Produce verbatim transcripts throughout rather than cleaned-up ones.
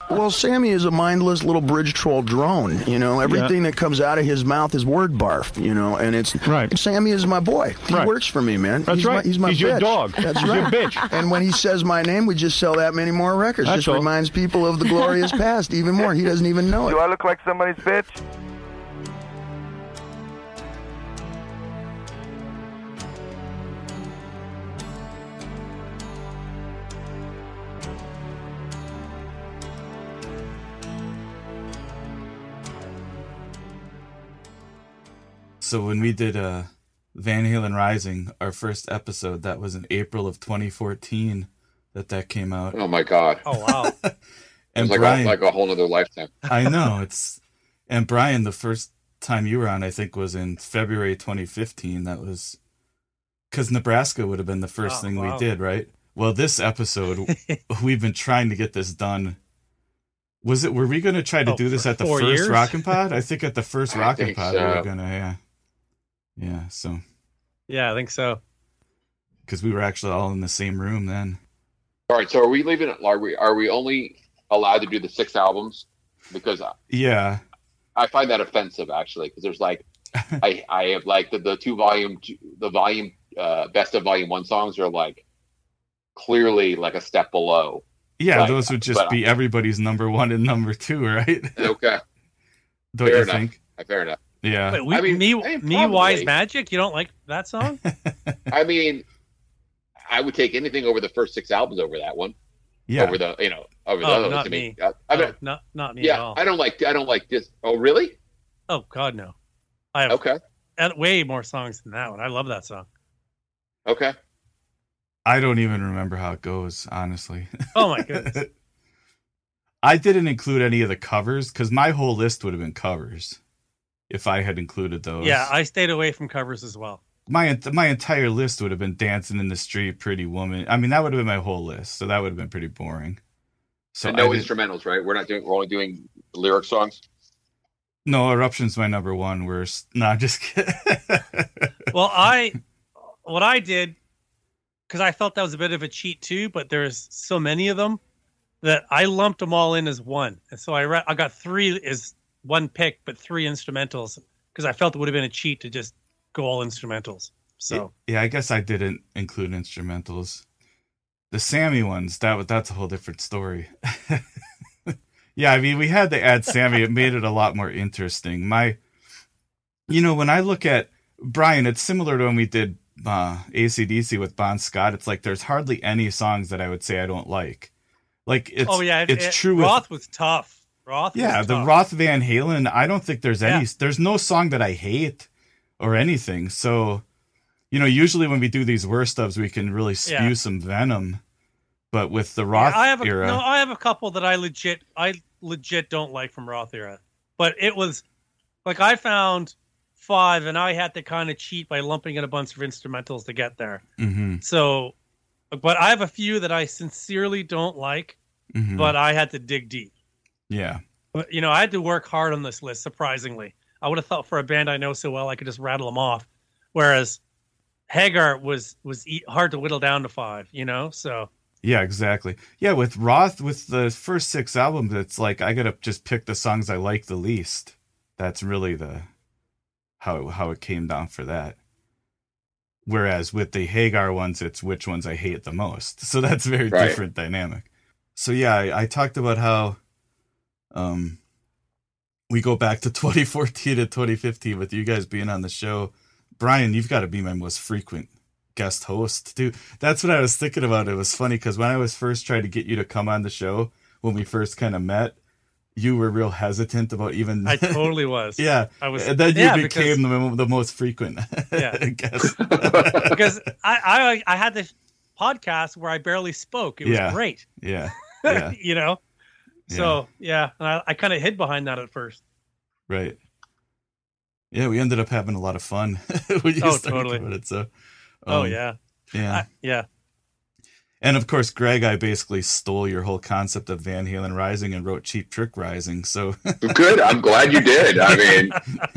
Well, Sammy is a mindless little bridge troll drone. You know, everything yeah. that comes out of his mouth is word barf. You know, and it's right. Sammy is my boy. He right. works for me, man. That's he's right. My, he's my he's bitch. your dog. That's he's right. your bitch. And when he says my name, we just sell that many more records. That's just all. reminds people of the glorious past even more. He doesn't even know it. Do I look like somebody's bitch? So when we did uh, Van Halen Rising, our first episode, that was in April of twenty fourteen that that came out. Oh my God! Oh wow! And it was Brian, like, a, like a whole other lifetime. I know it's. And Brian, the first time you were on, I think, was in February twenty fifteen. That was because Nebraska would have been the first oh, thing wow. we did, right? Well, this episode, we've been trying to get this done. Was it? Were we going to try to oh, do this at the first years? Rockin' Pod? I think at the first Rockin' Pod so. we were gonna, yeah. Yeah, so. Yeah, I think so. Because we were actually all in the same room then. All right, so are we leaving it? Are we are we only allowed to do the six albums? Because yeah, I find that offensive actually. Because there's like, I I have like the, the two volume the volume uh, best of volume one songs are like clearly like a step below. Yeah, like, those would just be everybody's number one and number two, right? Okay. Don't fair you enough. think? Fair enough. Yeah. Wait, we, I mean, me, I mean, me, Wise Magic. You don't like that song? I mean, I would take anything over the first six albums over that one. Yeah. Over the, you know, over oh, those. Not I mean, me. I, I mean, oh, not not me yeah, at all. I don't like. I don't like this. Oh, really? Oh God, no. I have okay. way more songs than that one. I love that song. Okay. I don't even remember how it goes, honestly. Oh my goodness. I didn't include any of the covers because my whole list would have been covers if I had included those. Yeah, I stayed away from covers as well. My my entire list would have been Dancing in the Street, Pretty Woman. I mean, that would have been my whole list, so that would have been pretty boring. So and no I instrumentals, right? We're not doing. We're only doing lyric songs. No, Eruption's my number one. We're no, I'm just kidding. Well, I what I did because I felt that was a bit of a cheat too, but there's so many of them that I lumped them all in as one, and so I re- I got three as one pick, but three instrumentals because I felt it would have been a cheat to just go all instrumentals. So yeah, I guess I didn't include instrumentals. The Sammy ones, that that's a whole different story. Yeah, I mean, we had to add Sammy. It made it a lot more interesting. My, you know, when I look at Brian, it's similar to when we did uh, A C D C with Bon Scott. It's like there's hardly any songs that I would say I don't like. Like it's oh yeah, it, it's it, true. Roth with, was tough. Roth, yeah, was the tough. Roth Van Halen. I don't think there's any. Yeah. There's no song that I hate or anything. So, you know, usually when we do these worst ofs, we can really spew Yeah. some venom. But with the Roth yeah, I have a, era, no, I have a couple that I legit, I legit don't like from Roth era. But it was like I found five, and I had to kind of cheat by lumping in a bunch of instrumentals to get there. mm-hmm, So, but I have a few that I sincerely don't like, mm-hmm. but I had to dig deep. yeah, But, you know, I had to work hard on this list, surprisingly. I would have thought for a band I know so well, I could just rattle them off. Whereas Hagar was, was e- hard to whittle down to five, you know? So, yeah, exactly. Yeah, with Roth, with the first six albums, it's like I gotta just pick the songs I like the least. That's really the how how it came down for that. Whereas with the Hagar ones, it's which ones I hate the most. So that's a very Right. different dynamic. So yeah, I, I talked about how um we go back to twenty fourteen and twenty fifteen with you guys being on the show. Brian, you've got to be my most frequent guest host, dude. That's what I was thinking about. It was funny because when I was first trying to get you to come on the show, when we first kind of met, you were real hesitant about even. I totally was. Yeah, I was. And then you yeah, became the, the most frequent. Yeah. guest. Because I, I I had this podcast where I barely spoke. It was Yeah. great. Yeah, yeah, You know. So yeah, and I, I kind of hid behind that at first. right. Yeah, we ended up having a lot of fun when you Oh, started totally. about it. So, Oh um, yeah, yeah. I, yeah. And of course, Greg, I basically stole your whole concept of Van Halen Rising and wrote Cheap Trick Rising. So Good. I'm glad you did. I mean,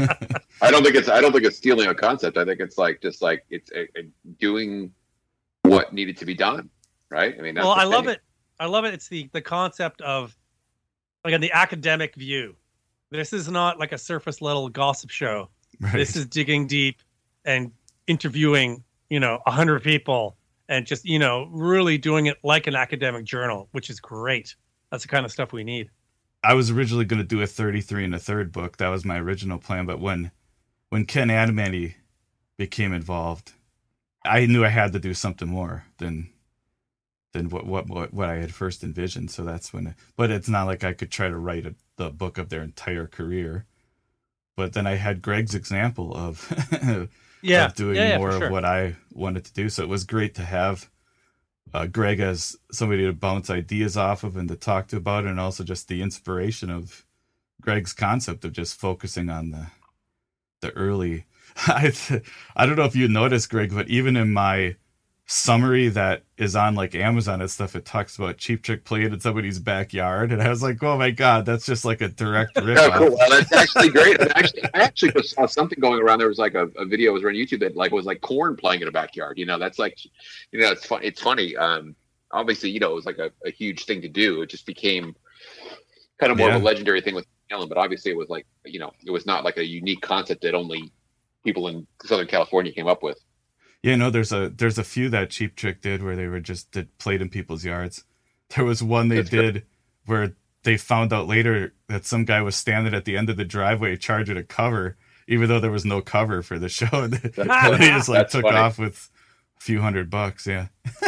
I don't think it's. I don't think it's stealing a concept. I think it's like just like it's a, a doing what needed to be done. Right. I mean. That's Well, the I love thing. it. I love it. It's the the concept of like on the academic view. This is not like a surface level gossip show. Right. This is digging deep and interviewing, you know, a hundred people and just, you know, really doing it like an academic journal, which is great. That's the kind of stuff we need. I was originally going to do a thirty-three and a third book. That was my original plan. But when, when Ken Adamany became involved, I knew I had to do something more than, than what, what, what, what I had first envisioned. So that's when, it, but it's not like I could try to write a, the book of their entire career. But then I had Greg's example of, yeah, of doing yeah, yeah, more sure. of what I wanted to do. So it was great to have uh, Greg as somebody to bounce ideas off of and to talk to about it, and also just the inspiration of Greg's concept of just focusing on the the early. I I don't know if you noticed, Greg, but even in my summary that is on like Amazon and stuff, it talks about Cheap Trick playing in somebody's backyard, and I was like, oh my god, that's just like a direct rip. Oh, cool. Well, that's actually great. I actually, I actually saw something going around. There was like a, a video was on YouTube that like was like Korn playing in a backyard. You know, that's like, you know, it's fun. It's funny. Um, obviously, you know, it was like a, a huge thing to do. It just became kind of more Yeah. of a legendary thing with Ellen, but obviously it was like, you know, it was not like a unique concept that only people in Southern California came up with. Yeah, no, there's a there's a few that Cheap Trick did where they were just did played in people's yards. There was one they That's did where they found out later that some guy was standing at the end of the driveway charging a cover, even though there was no cover for the show. And they just like That's took funny. off with a few hundred bucks. Yeah,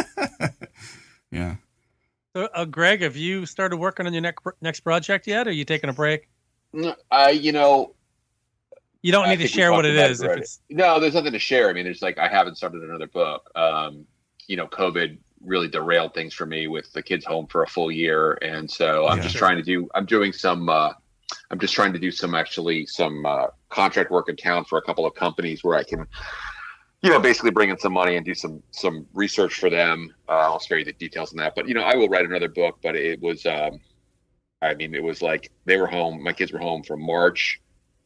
yeah. So, uh, Greg, have you started working on your next next project yet? Or are you taking a break? I, you know, You don't I need to think we share what talked it about is. it If already. it's No, there's nothing to share. I mean, there's like I haven't started another book. Um, you know, COVID really derailed things for me with the kids home for a full year, and so I'm Yeah. just trying to do. I'm doing some. Uh, I'm just trying to do some actually some uh, contract work in town for a couple of companies where I can, you know, basically bring in some money and do some some research for them. Uh, I'll spare you the details on that, but you know, I will write another book. But it was, um, I mean, it was like they were home. My kids were home from March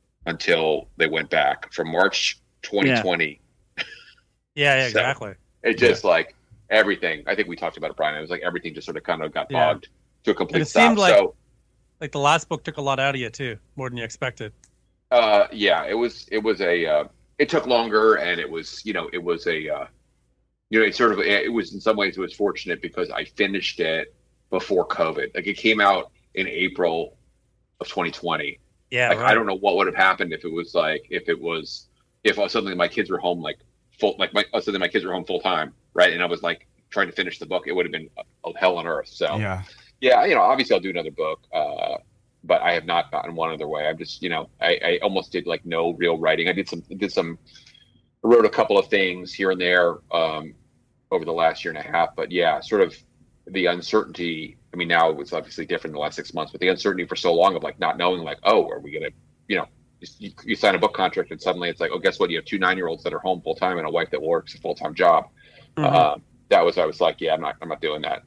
until they went back. From March twenty twenty, yeah, yeah, So- exactly. it just like everything. I think we talked about it, Brian. It was like everything just sort of kind of got Yeah. bogged to a complete And it stop. seemed like- so Like the last book took a lot out of you too, more than you expected. uh, yeah, it was it was a uh, it took longer, and it was you know it was a uh, you know it sort of it was in some ways it was fortunate because I finished it before COVID. Like it came out in April of twenty twenty. Yeah, Like right. I don't know what would have happened if it was like if it was if suddenly my kids were home like full like my suddenly my kids were home full time, right? And I was like trying to finish the book, it would have been a, a hell on earth. So Yeah. yeah, you know, obviously I'll do another book, uh, but I have not gotten one other way. I'm just, you know, I, I almost did like no real writing. I did some, did some, I wrote a couple of things here and there um, over the last year and a half. But yeah, sort of the uncertainty. I mean, now it's obviously different in the last six months, but the uncertainty for so long of like not knowing, like, oh, are we gonna, you know, you, you sign a book contract and suddenly it's like, oh, guess what? You have two nine-year-olds that are home full time and a wife that works a full time job. Mhm. Uh, that was, I was like, yeah, I'm not, I'm not doing that.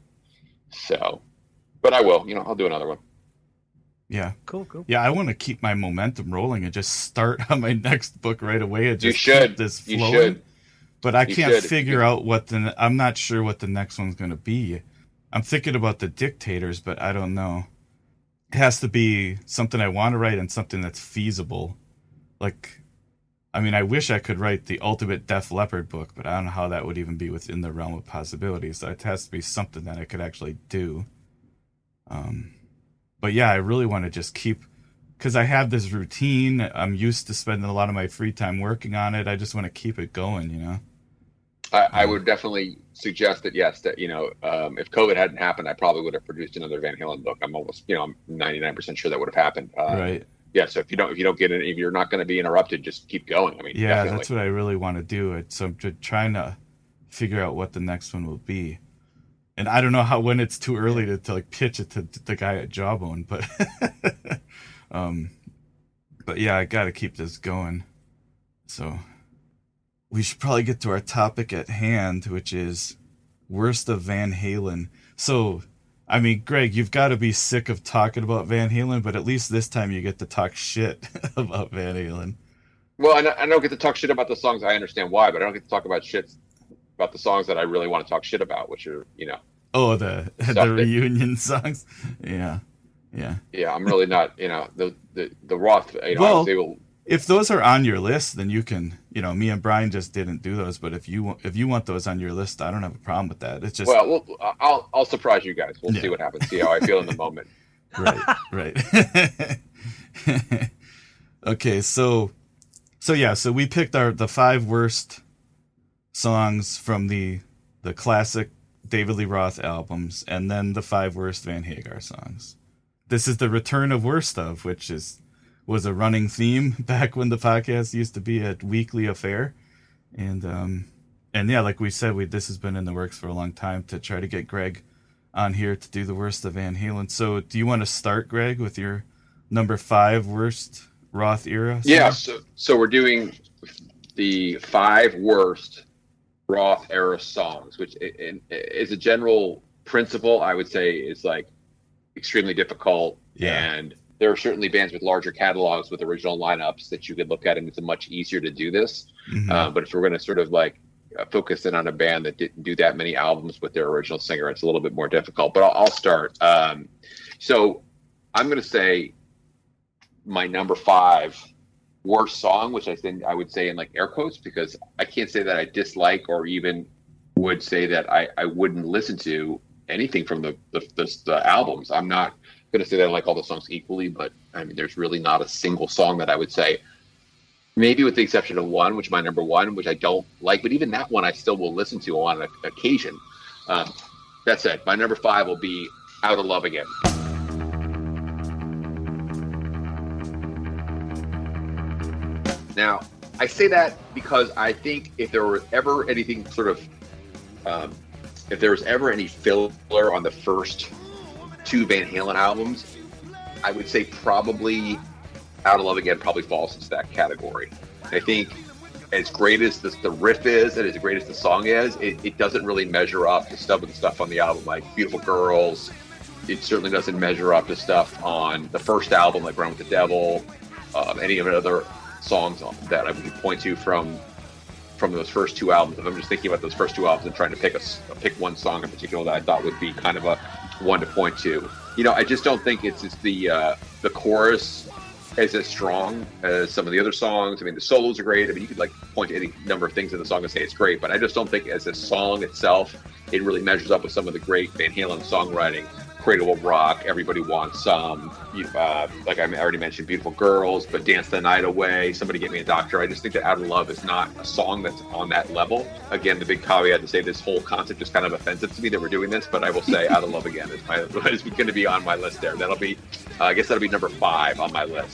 So. But I will, you know, I'll do another one. Yeah. Cool, cool. Yeah, I want to keep my momentum rolling and just start on my next book right away and You just should. keep this You flowing. should. But I You can't should. figure out what the I'm not sure what the next one's going to be. I'm thinking about the dictators, but I don't know. It has to be something I want to write and something that's feasible. Like, I mean, I wish I could write the ultimate Def Leppard book, but I don't know how that would even be within the realm of possibilities. So it has to be something that I could actually do. Um, but yeah, I really want to just keep, because I have this routine. I'm used to spending a lot of my free time working on it. I just want to keep it going, you know? I, I would definitely suggest that, yes, that, you know, um, if COVID hadn't happened, I probably would have produced another Van Halen book. I'm almost, you know, I'm ninety-nine percent sure that would have happened. Uh, Right. Yeah. So if you don't, if you don't get it, if you're not going to be interrupted, just keep going. I mean, Yeah, definitely. that's what I really want to do. It so I'm just trying to figure out what the next one will be, and I don't know how when it's too early to, to like pitch it to, to the guy at Jawbone, but um, but yeah, I got to keep this going. So we should probably get to our topic at hand, which is worst of Van Halen. So. I mean, Greg, you've got to be sick of talking about Van Halen, but at least this time you get to talk shit about Van Halen. Well, I don't, I don't get to talk shit about the songs. I understand why, but I don't get to talk about shit about the songs that I really want to talk shit about, which are, you know, Oh, the Stuff the that- reunion songs. Yeah. Yeah. Yeah, I'm really not, you know, the the, the Roth, you know, Well, I was able. If those are on your list, then you can, you know, me and Brian just didn't do those, but if you want, if you want those on your list, I don't have a problem with that. It's just Well, we'll I'll I'll surprise you guys. We'll Yeah. see what happens. See how I feel in the moment. right, right. Okay, so so yeah, so we picked our the five worst songs from the the classic David Lee Roth albums, and then the five worst Van Hagar songs. This is the return of Worst Of, which is was a running theme back when the podcast used to be a weekly affair, and um and yeah, like we said, we this has been in the works for a long time to try to get Greg on here to do the worst of Van Halen. So do you want to start, Greg, with your number five worst Roth era song? Yeah, so so we're doing the five worst Roth era songs, which in, is a general principle I would say is like extremely difficult. Yeah. And there are certainly bands with larger catalogs with original lineups that you could look at, and it's much easier to do this. Mhm. Uh, but if we're going to sort of like uh, focus in on a band that didn't do that many albums with their original singer, it's a little bit more difficult. But I'll, I'll start. Um, so I'm going to say my number five worst song, which I think I would say in like air quotes, because I can't say that I dislike or even would say that I, I wouldn't listen to anything from the the, the, the albums. I'm not going to say that I like all the songs equally, but I mean, there's really not a single song that I would say, maybe with the exception of one, which is my number one, which I don't like, but even that one I still will listen to on a, occasion. Um, that said, my number five will be Out of Love Again. Now, I say that because I think if there were ever anything sort of, um, if there was ever any filler on the first two Van Halen albums, I would say probably Out of Love Again probably falls into that category. I think as great as the, the riff is and as great as the song is, it, it doesn't really measure up to stuff with the stuff on the album like Beautiful Girls. It certainly doesn't measure up to stuff on the first album like Run with the Devil, um, any of the other songs that I would point to from from those first two albums. If I'm just thinking about those first two albums and trying to pick a pick one song in particular that I thought would be kind of a one to point to, you know, I just don't think it's, it's the uh, the chorus is as strong as some of the other songs. I mean, the solos are great. I mean, you could like point to any number of things in the song and say it's great, but I just don't think as a song itself, it really measures up with some of the great Van Halen songwriting. Cradle of Rock, Everybody Wants Some, uh, like I already mentioned, Beautiful Girls, but Dance the Night Away, Somebody Get Me a Doctor. I just think that Out of Love is not a song that's on that level. Again, the big caveat to say this whole concept is kind of offensive to me that we're doing this, but I will say Out of Love Again is, my, is going to be on my list there. That'll be, uh, I guess that'll be number five on my list.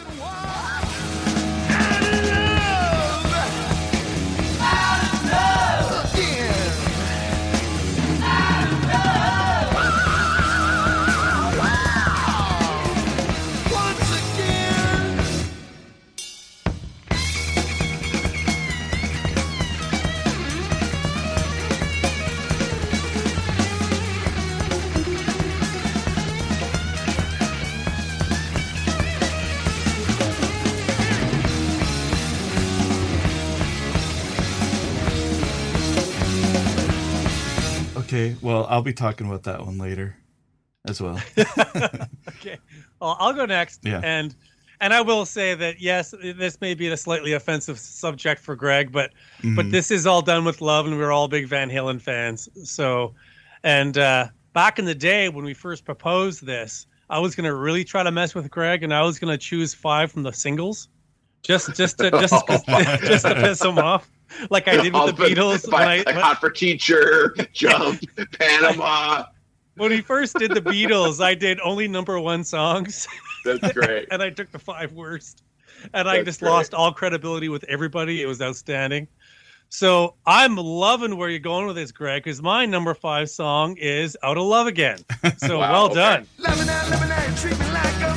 Okay, well, I'll be talking about that one later as well. Okay. Well, I'll go next. Yeah. And and I will say that, yes, this may be a slightly offensive subject for Greg, but Mhm. but this is all done with love, and we're all big Van Halen fans. So, and uh, back in the day when we first proposed this, I was going to really try to mess with Greg, and I was going to choose five from the singles, just just to just just to piss him off. Like I did with the Beatles. By, When I, like when, Hot for Teacher, Jump, Panama. when we first did the Beatles, I did only number one songs, That's great. and I took the five worst. And I That's just great. lost all credibility with everybody. It was outstanding. So I'm loving where you're going with this, Greg, because my number five song is Out of Love Again. So Wow, well okay. done. Lemonade, lemonade, treat me like a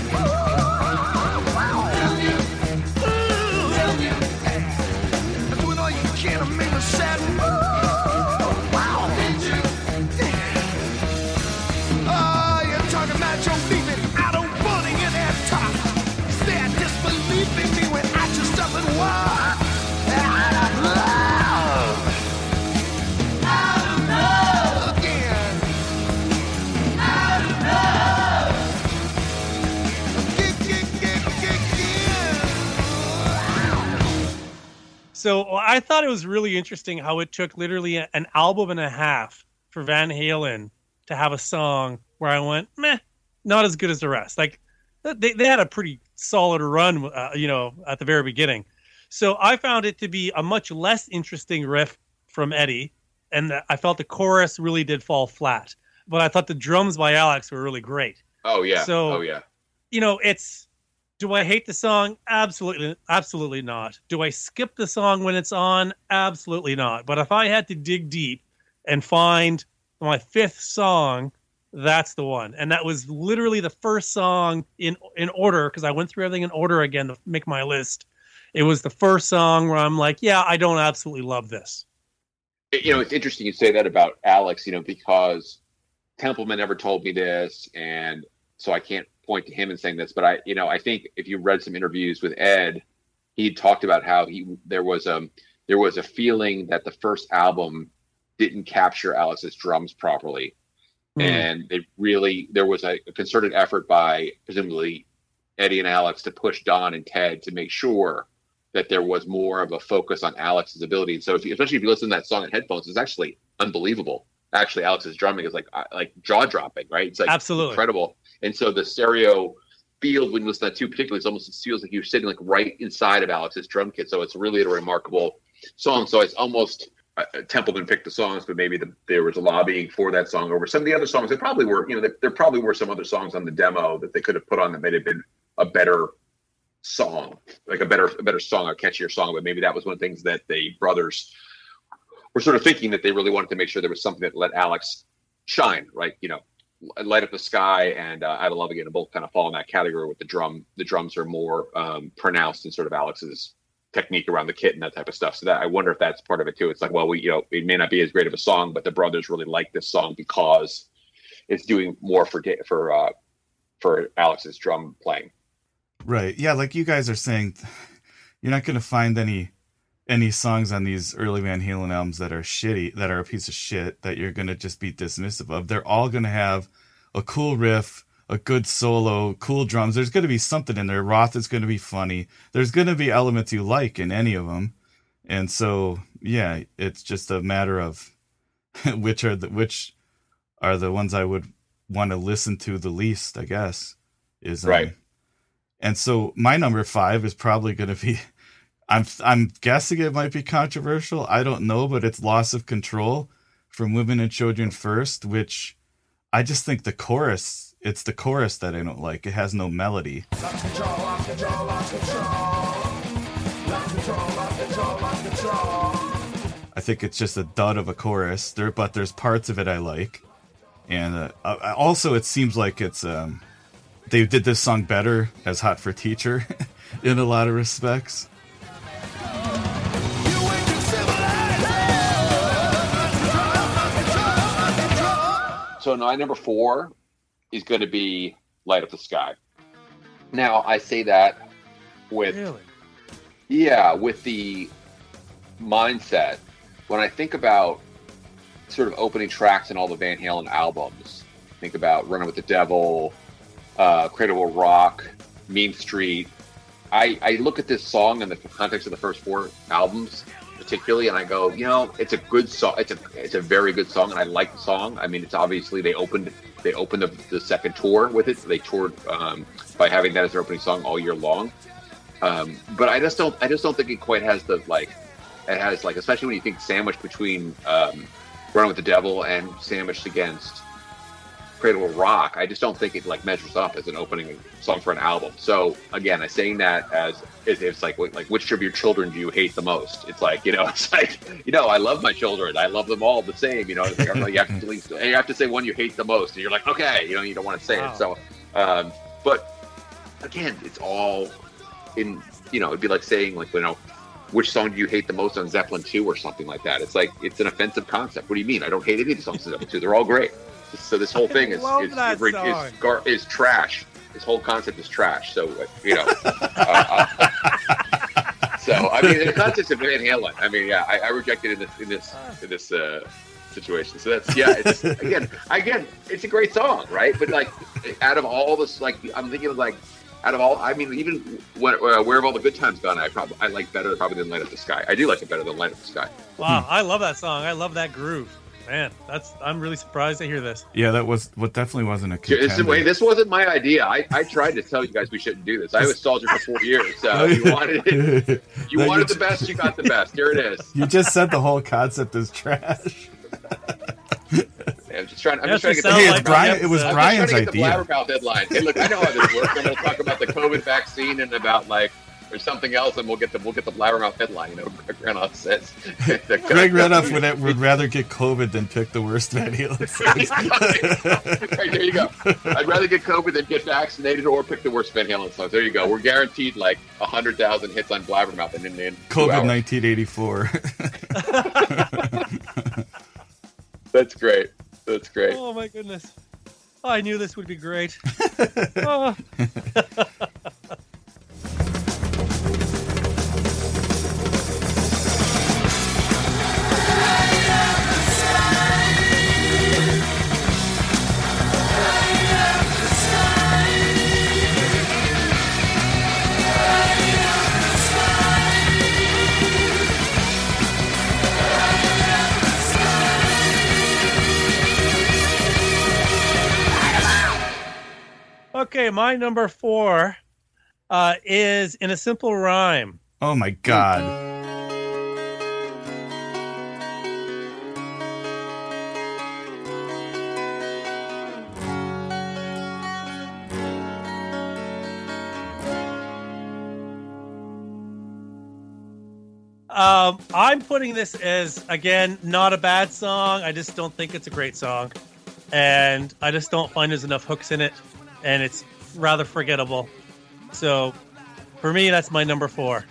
I'm doing all you can to make me sad. Oh, you're talking about your leaving. I don't want to hear that talk. Say I disbelieve in me when I just up and walk. Out of love. Out of love again. Out of love. So I thought it was really interesting how it took literally an album and a half for Van Halen to have a song where I went, meh, not as good as the rest. Like they, they had a pretty solid run, uh, you know, at the very beginning. So I found it to be a much less interesting riff from Eddie. And I felt the chorus really did fall flat, but I thought the drums by Alex were really great. Oh yeah. So, oh yeah. You know, it's, do I hate the song? Absolutely, absolutely not. Do I skip the song when it's on? Absolutely not. But if I had to dig deep and find my fifth song, that's the one. And that was literally the first song in in order, because I went through everything in order again to make my list. It was the first song where I'm like, yeah, I don't absolutely love this. You know, it's interesting you say that about Alex, you know, because Templeman never told me this, and so I can't point to him and saying this, but I, you know, I think if you read some interviews with Ed, he talked about how he there was a there was a feeling that the first album didn't capture Alex's drums properly, mm. and they really there was a, a concerted effort by presumably Eddie and Alex to push Don and Ted to make sure that there was more of a focus on Alex's ability. So if you, especially if you listen to that song in headphones, it's actually unbelievable. Actually, Alex's drumming is like like jaw dropping, right? It's like absolutely incredible. And so the stereo field when you listen to that too, particularly, it's almost it feels like you're sitting like right inside of Alex's drum kit. So it's really a remarkable song. So it's almost uh, Templeman picked the songs, but maybe the, there was a lobbying for that song over some of the other songs. There probably were, you know, there, there probably were some other songs on the demo that they could have put on that may have been a better song, like a better a better song, a catchier song. But maybe that was one of the things that the brothers were sort of thinking, that they really wanted to make sure there was something that let Alex shine, right? You know, Light Up the Sky and uh, Out of Love Again both kind of fall in that category with the drum. The drums are more um, pronounced in sort of Alex's technique around the kit and that type of stuff. So that I wonder if that's part of it too. It's like, well, we, you know, it may not be as great of a song, but the brothers really like this song because it's doing more for for uh, for Alex's drum playing. Right. Yeah. Like you guys are saying, you're not going to find any any songs on these early Van Halen albums that are shitty, that are a piece of shit, that you're going to just be dismissive of. They're all going to have a cool riff, a good solo, cool drums. There's going to be something in there. Roth is going to be funny. There's going to be elements you like in any of them. And so, yeah, it's just a matter of which are the, which are the ones I would want to listen to the least, I guess, is, um, right. And so my number five is probably going to be, I'm I'm guessing it might be controversial. I don't know, but it's Loss of Control from Women and Children First, which I just think the chorus, it's the chorus that I don't like. It has no melody. Lost control, lost control, lost control. Lost control, lost control, lost control. I think it's just a dud of a chorus, there, but there's parts of it I like. And uh, uh, also it seems like it's... Um, they did this song better as Hot for Teacher in a lot of respects. So my number four is going to be Light Up the Sky. Now I say that with, really? yeah, with the mindset when I think about sort of opening tracks in all the Van Halen albums. Think about Running with the Devil, uh, Cradle Will Rock, Mean Street. I, I look at this song in the context of the first four albums, particularly, and I go, you know, it's a good song. It's a it's a very good song, and I like the song. I mean, it's obviously they opened they opened the, the second tour with it. They toured um, by having that as their opening song all year long. Um, but I just don't I just don't think it quite has the like it has like especially when you think sandwiched between um, Running with the Devil and sandwiched against Cradle Will Rock. I just don't think it like measures up as an opening song for an album. So again, I'm saying that as it's like like which of your children do you hate the most? It's like, you know, it's like, you know, I love my children. I love them all the same. You know, it's like, you have to least, you have to say one you hate the most, and you're like, okay, you know, you don't want to say wow. it. So, um, but again, it's all in. You know, it'd be like saying like, you know, which song do you hate the most on Zeppelin two or something like that? It's like it's an offensive concept. What do you mean? I don't hate any of the songs on Zeppelin two. They're all great. So this whole thing is is, is, is, gar- is trash. This whole concept is trash. So you know, uh, uh, so I mean, in the context of Van Halen, I mean, yeah, I, I reject it in this in this in this uh, situation. So that's yeah. It's, again, again, it's a great song, right? But like, out of all this, like, I'm thinking of like out of all, I mean, even when, uh, Where Have All the Good Times Gone, I probably I like better probably than Light Up the Sky. I do like it better than Light Up the Sky. Wow, hmm. I love that song. I love that groove. Man, that's I'm really surprised to hear this. Yeah, that was what definitely wasn't a contender. This, wait, this wasn't my idea. I, I tried to tell you guys we shouldn't do this. I was Soldier for four years. So you wanted it. You No, wanted you the best. You got the best. Here it is. You just said the whole concept is trash. I'm just trying. I'm Yeah, just trying to get it the. sounds Hey, like it's Brian. It was I'm I'm Brian's just trying to get idea. the blabbermouth headline. Hey, look, I know how this works. I'm going to talk about the COVID vaccine and about like or something else, and we'll get the we'll get the blabbermouth headline. You know, Greg Renoff says. Greg Renoff would, would rather get COVID than pick the worst Van Halen songs. Right, there you go. I'd rather get COVID than get vaccinated or pick the worst Van Halen songs. There you go. We're guaranteed like a hundred thousand hits on blabbermouth and in, in COVID nineteen eighty-four. That's great. That's great. Oh my goodness. I knew this would be great. Oh. Okay, my number four uh, is In a Simple Rhyme. Oh my god. Um, I'm putting this as, again, not a bad song. I just don't think it's a great song. And I just don't find there's enough hooks in it. And it's rather forgettable. So, for me, that's my number four.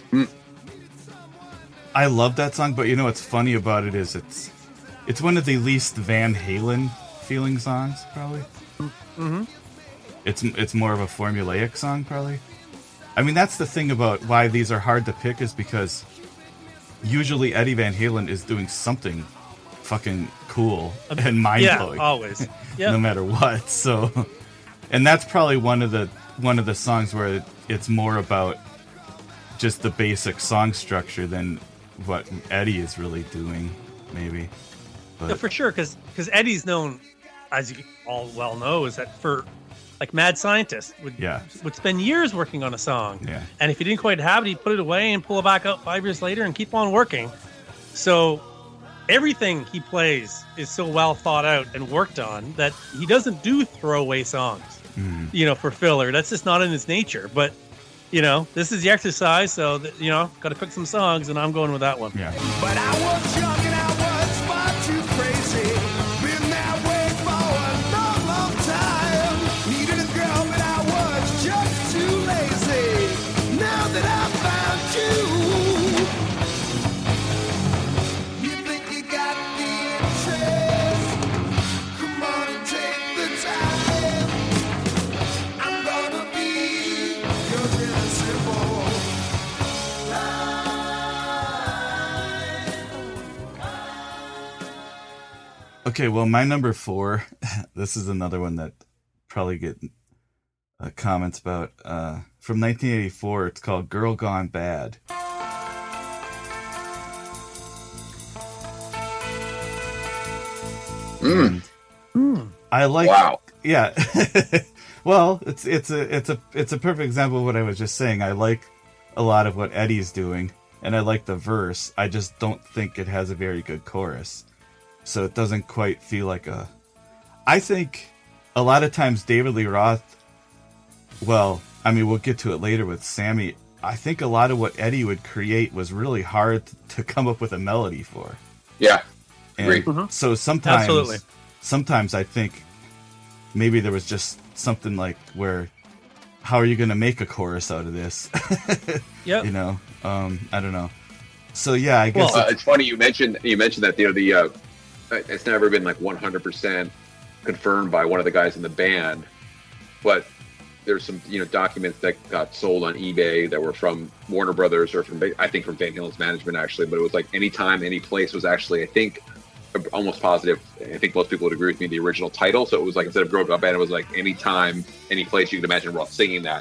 I love that song, but you know what's funny about it is it's it's one of the least Van Halen feeling songs, probably. Mm-hmm. It's it's more of a formulaic song, probably. I mean, that's the thing about why these are hard to pick is because usually Eddie Van Halen is doing something fucking cool and mind-blowing. Yeah, always. Yeah. No matter what. So, and that's probably one of the one of the songs where it, it's more about just the basic song structure than what Eddie is really doing, maybe. But Yeah, for sure, because Eddie's known, as you all well know, is that for like Mad Scientist would Yeah. would spend years working on a song, Yeah. and if he didn't quite have it, he'd put it away and pull it back out five years later and keep on working. So everything he plays is so well thought out and worked on that he doesn't do throwaway songs, Mhm. you know, for filler. That's just not in his nature. But you know, this is the exercise, so that, you know, got to pick some songs, and I'm going with that one. Yeah. But I was young and I was far too crazy. Been that way for a long, long time. Needed a girl, but I was just too lazy. Now that I found you, you think you got the interest? Come on and take the time. I'm gonna be yours in a simple Okay, well, my number four, this is another one that probably get uh, comments about. Uh, from nineteen eighty-four, it's called Girl Gone Bad. Mm. And I like, Wow. yeah. Well, it's it's a it's a it's a perfect example of what I was just saying. I like a lot of what Eddie's doing, and I like the verse. I just don't think it has a very good chorus, so it doesn't quite feel like a. I think a lot of times David Lee Roth. Well, I mean, we'll get to it later with Sammy. I think a lot of what Eddie would create was really hard to come up with a melody for. Yeah. And Agree. Mhm. so sometimes, Absolutely. sometimes I think maybe there was just something like where, how are you going to make a chorus out of this? Yep. You know, um, I don't know. So yeah, I guess Well, Uh, it's funny you mentioned you mentioned that you know the uh, it's never been like one hundred percent confirmed by one of the guys in the band, but there's some you know documents that got sold on eBay that were from Warner Brothers or from I think from Van Halen's management actually, but it was like anytime, any place was actually I think almost positive. I think most people would agree with me. The original title, so it was like instead of Girl Gone Bad, it was like anytime, any place you could imagine Roth singing that.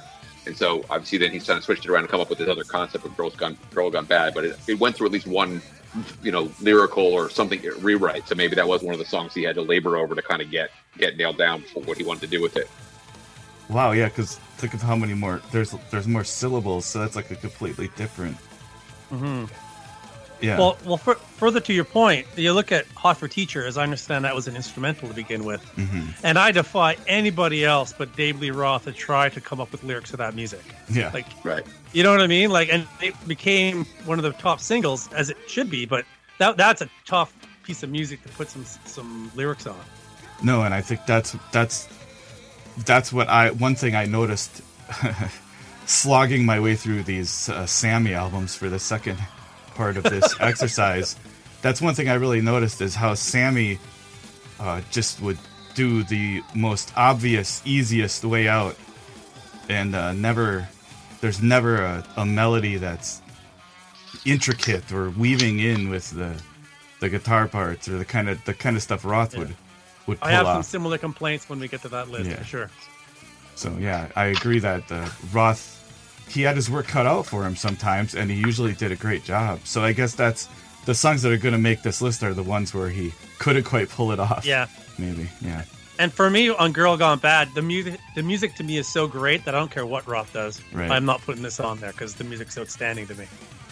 And so obviously then he's kind of switched it around and come up with this other concept of Girls Gone, Girl Gone Bad. But it, it went through at least one, you know, lyrical or something rewrite. So maybe that was one of the songs he had to labor over to kind of get get nailed down for what he wanted to do with it. Wow, yeah, because think of how many more there's there's more syllables, so that's like a completely different. Mm-hmm. Yeah. Well, well. For, further to your point, you look at "Hot for Teacher." As I understand, that was an instrumental to begin with, mm-hmm. and I defy anybody else but Dave Lee Roth to try to come up with lyrics to that music. Yeah. Like, right. You know what I mean? Like, and it became one of the top singles, as it should be. But that that's a tough piece of music to put some some lyrics on. No, and I think that's that's that's what I one thing I noticed slogging my way through these uh, Sammy albums for the second part of this exercise. That's one thing I really noticed is how Sammy uh, just would do the most obvious, easiest way out, and uh, never there's never a, a melody that's intricate or weaving in with the the guitar parts or the kind of the kind of stuff Roth would. Yeah. Would pull I have off. some similar complaints when we get to that list, Yeah. for sure. So yeah, I agree that uh, Roth, he had his work cut out for him sometimes, and he usually did a great job. So I guess that's the songs that are going to make this list are the ones where he couldn't quite pull it off. Yeah. Maybe, yeah. And for me, on Girl Gone Bad, the music the music to me is so great that I don't care what Roth does. Right. I'm not putting this on there because the music's outstanding to me.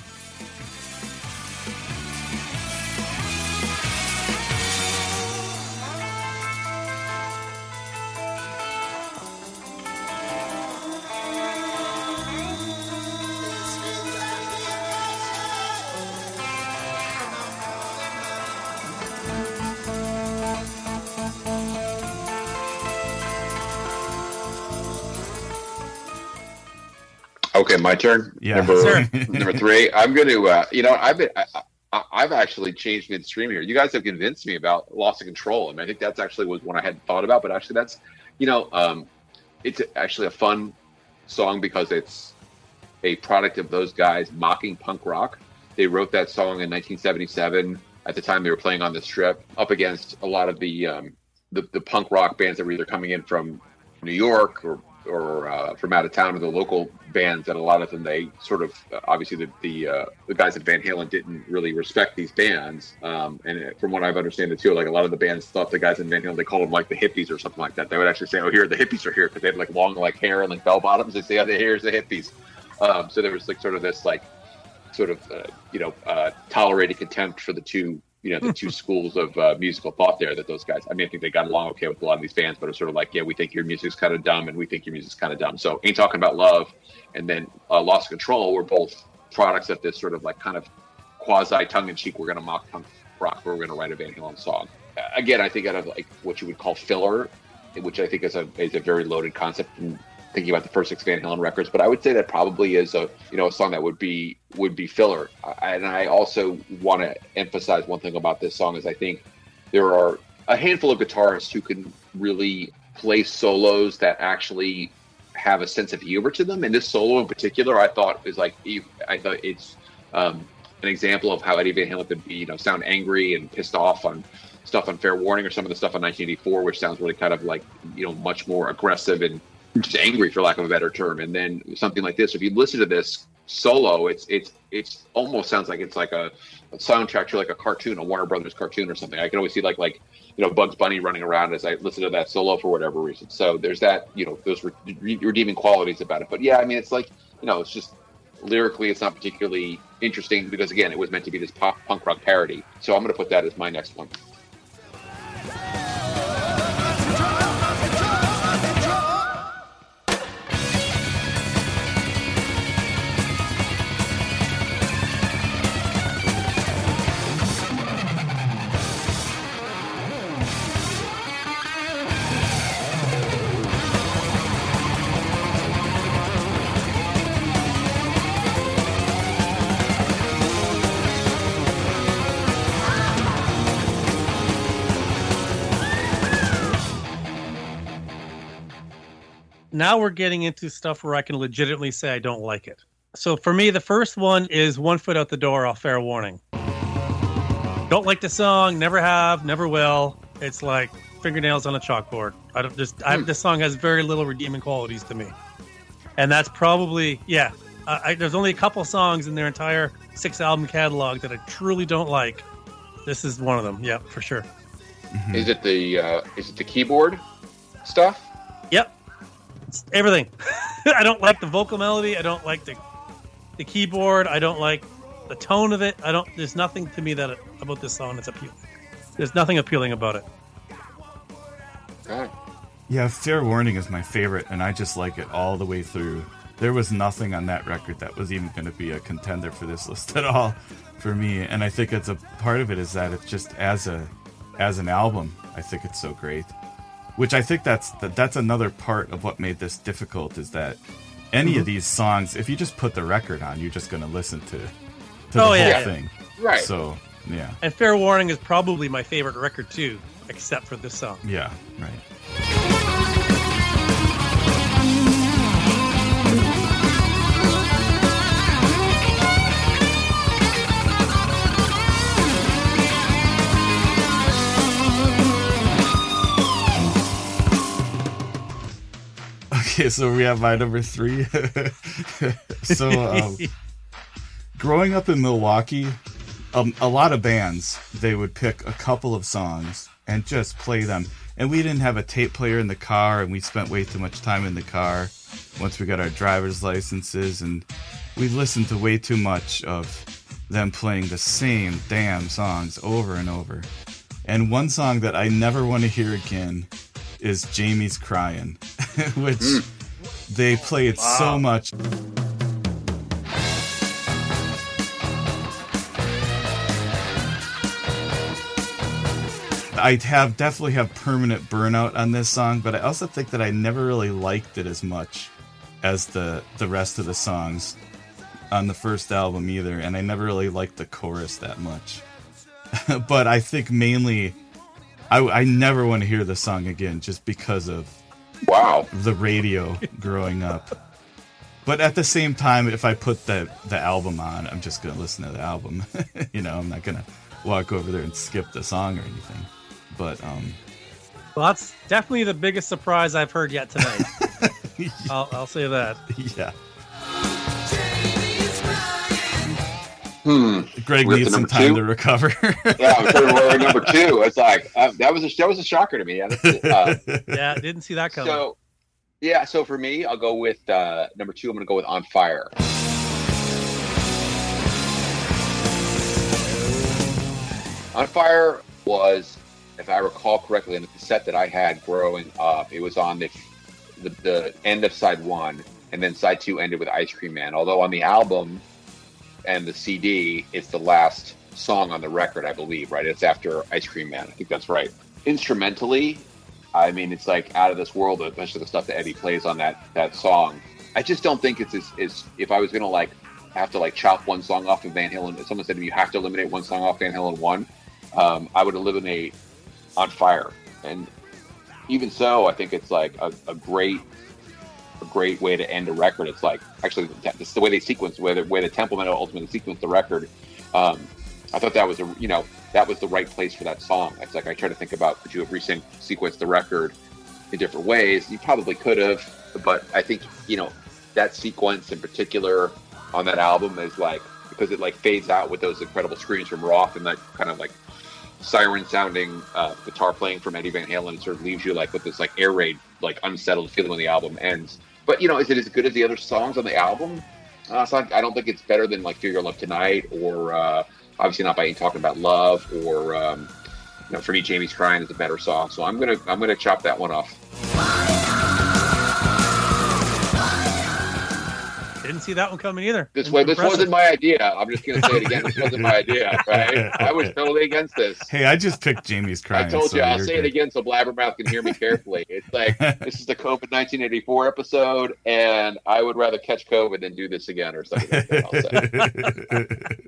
Okay, my turn. Yeah. Number Sure. number three. I'm going to. Uh, you know, I've been. I, I, I've actually changed midstream here. You guys have convinced me about Loss of Control, and I think that's actually was one I hadn't thought about. But actually, that's you know, um, it's actually a fun song because it's a product of those guys mocking punk rock. They wrote that song in nineteen seventy-seven. At the time, they were playing on the Strip, up against a lot of the um, the, the punk rock bands that were either coming in from New York or or uh, from out of town, or the local bands. That a lot of them, they sort of uh, obviously the the, uh, the guys at Van Halen didn't really respect these bands. Um, and it, from what I've understood it too, like a lot of the bands thought the guys in Van Halen, they called them like the hippies or something like that. They would actually say, "Oh, here the hippies are here," because they had like long like hair and like bell bottoms. They say, "Oh, here's the hippies." Um, so there was like sort of this like sort of uh, you know uh, tolerated contempt for the two. You know, the two schools of uh, musical thought there that those guys, I mean, I think they got along okay with a lot of these bands, but it's sort of like, yeah, we think your music's kind of dumb and we think your music's kind of dumb. So Ain't Talking About Love and then uh, Lost Control were both products of this sort of like kind of quasi tongue-in-cheek, we're going to mock punk rock, we're going to write a Van Halen song. Uh, again, I think out of like what you would call filler, which I think is a is a very loaded concept in thinking about the first six Van Halen records, but I would say that probably is a you know a song that would be would be filler. I, and I also want to emphasize one thing about this song is I think there are a handful of guitarists who can really play solos that actually have a sense of humor to them. And this solo in particular, I thought is like I thought it's um, an example of how Eddie Van Halen could be you know sound angry and pissed off on stuff on Fair Warning or some of the stuff on nineteen eighty-four, which sounds really kind of like you know much more aggressive and just angry, for lack of a better term. And then something like this, if you listen to this solo, it's it's it's almost sounds like it's like a, a soundtrack to like a cartoon, a Warner Brothers cartoon or something. I can always see like like you know Bugs Bunny running around as I listen to that solo for whatever reason. So there's that you know those re- redeeming qualities about it. But yeah, I mean it's like you know it's just lyrically it's not particularly interesting because again it was meant to be this pop, punk rock parody. So I'm going to put that as my next one. Now we're getting into stuff where I can legitimately say I don't like it. So for me, the first one is One Foot Out the Door off Fair Warning. Don't like the song, never have, never will. It's like fingernails on a chalkboard. I don't just. I, this song has very little redeeming qualities to me. and that's probably yeah. Uh, I, there's only a couple songs in their entire six album catalog that I truly don't like. This is one of them. Yeah, for sure. Mhm. Is it the uh, is it the keyboard stuff? Yep, it's everything. I don't like the vocal melody. I don't like the the keyboard. I don't like the tone of it. I don't. There's nothing to me that about this song that's appealing. There's nothing appealing about it. Okay. Yeah, Fair Warning is my favorite, and I just like it all the way through. There was nothing on that record that was even going to be a contender for this list at all for me, and I think it's a part of it is that it's just as a as an album, I think it's so great. Which I think that's that, that's another part of what made this difficult is that any Mm-hmm. of these songs, if you just put the record on, you're just going to listen to to Oh, the whole yeah, yeah. thing. Right. So yeah, And Fair Warning is probably my favorite record too, except for this song. yeah, right. Okay, so we have my number three. so, um, growing up in Milwaukee, um, a lot of bands, they would pick a couple of songs and just play them. And we didn't have a tape player in the car, and we spent way too much time in the car once we got our driver's licenses. And we listened to way too much of them playing the same damn songs over and over. And one song that I never want to hear again is Jamie's Crying, which they played so much. I have definitely have permanent burnout on this song, but I also think that I never really liked it as much as the the rest of the songs on the first album either, and I never really liked the chorus that much. But I think mainly I, I never want to hear the song again just because of Wow. the radio growing up. But at the same time, if I put the the album on, I'm just gonna listen to the album. You know, I'm not gonna walk over there and skip the song or anything. But um, Well, that's definitely the biggest surprise I've heard yet tonight. I'll, I'll say that. yeah, Hmm. Greg We're up needs to some number time two? to recover. Yeah, I'm sure we're at number two. It's like uh, that was a that was a shocker to me. Yeah, that's, uh, Yeah, didn't see that coming. so yeah, so for me, I'll go with uh, number two. I'm going to go with On Fire. On Fire was, if I recall correctly, in the cassette that I had growing up, it was on the the, the end of side one, and then side two ended with Ice Cream Man. Although on the album and the C D, it's the last song on the record, I believe, right? It's after Ice Cream Man. I think that's right. Instrumentally, I mean, it's like out of this world, especially the stuff that Eddie plays on that that song. I just don't think it's as, as if I was going to like have to like chop one song off of Van Halen. If someone said to me, you have to eliminate one song off Van Halen one, um, I would eliminate On Fire. And even so, I think it's like a, a great a great way to end a record. It's like, actually, it's the way they sequence, the way the, way the Temple Meadow ultimately sequenced the record. Um, I thought that was a, you know, that was the right place for that song. It's like, I try to think about, could you have resequenced the record in different ways? You probably could have, but I think, you know, that sequence in particular on that album is like, because it like fades out with those incredible screams from Roth and that kind of like siren sounding uh, guitar playing from Eddie Van Halen. It sort of leaves you like with this like air raid, like unsettled feeling when the album ends. But, you know, is it as good as the other songs on the album? Uh, it's not, I don't think it's better than like Fear Your Love Tonight, or uh, obviously not by Ain't Talking About Love, or um, you know, for me, Jamie's Crying is a better song. So I'm gonna I'm gonna chop that one off. Didn't see that one coming either. This way, this Impressive. wasn't my idea. I'm just gonna say it again. This wasn't my idea, right? I was totally against this. Hey, I just picked Jamie's Crying. I told so you, I'll you're say good. it again so Blabbermouth can hear me carefully. It's like, this is the COVID nineteen eighty-four episode, and I would rather catch COVID than do this again or something like that, I'll say.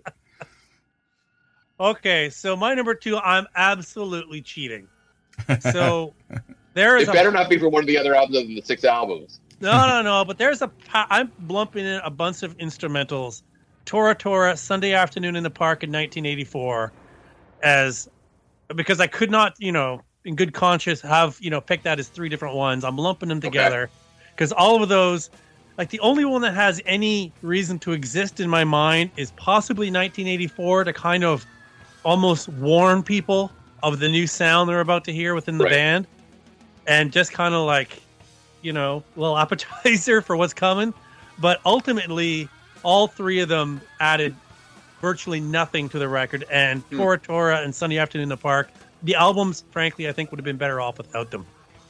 Okay, so my number two, I'm absolutely cheating. So there is It a better not be for one of the other albums of the six albums. no, no, no. But there's a pa- I'm lumping in a bunch of instrumentals. Tora Tora, Sunday Afternoon in the Park in nineteen eighty-four, as because I could not, you know, in good conscience, have you know picked that as three different ones. I'm lumping them together because all of those like the only one that has any reason to exist in my mind is possibly nineteen eighty-four to kind of almost warn people of the new sound they're about to hear within the Right. band, and just kind of like, you know, a little appetizer for what's coming. But ultimately, all three of them added virtually nothing to the record, and Hmm. Tora Tora and Sunday Afternoon in the Park, the albums, frankly, I think would have been better off without them.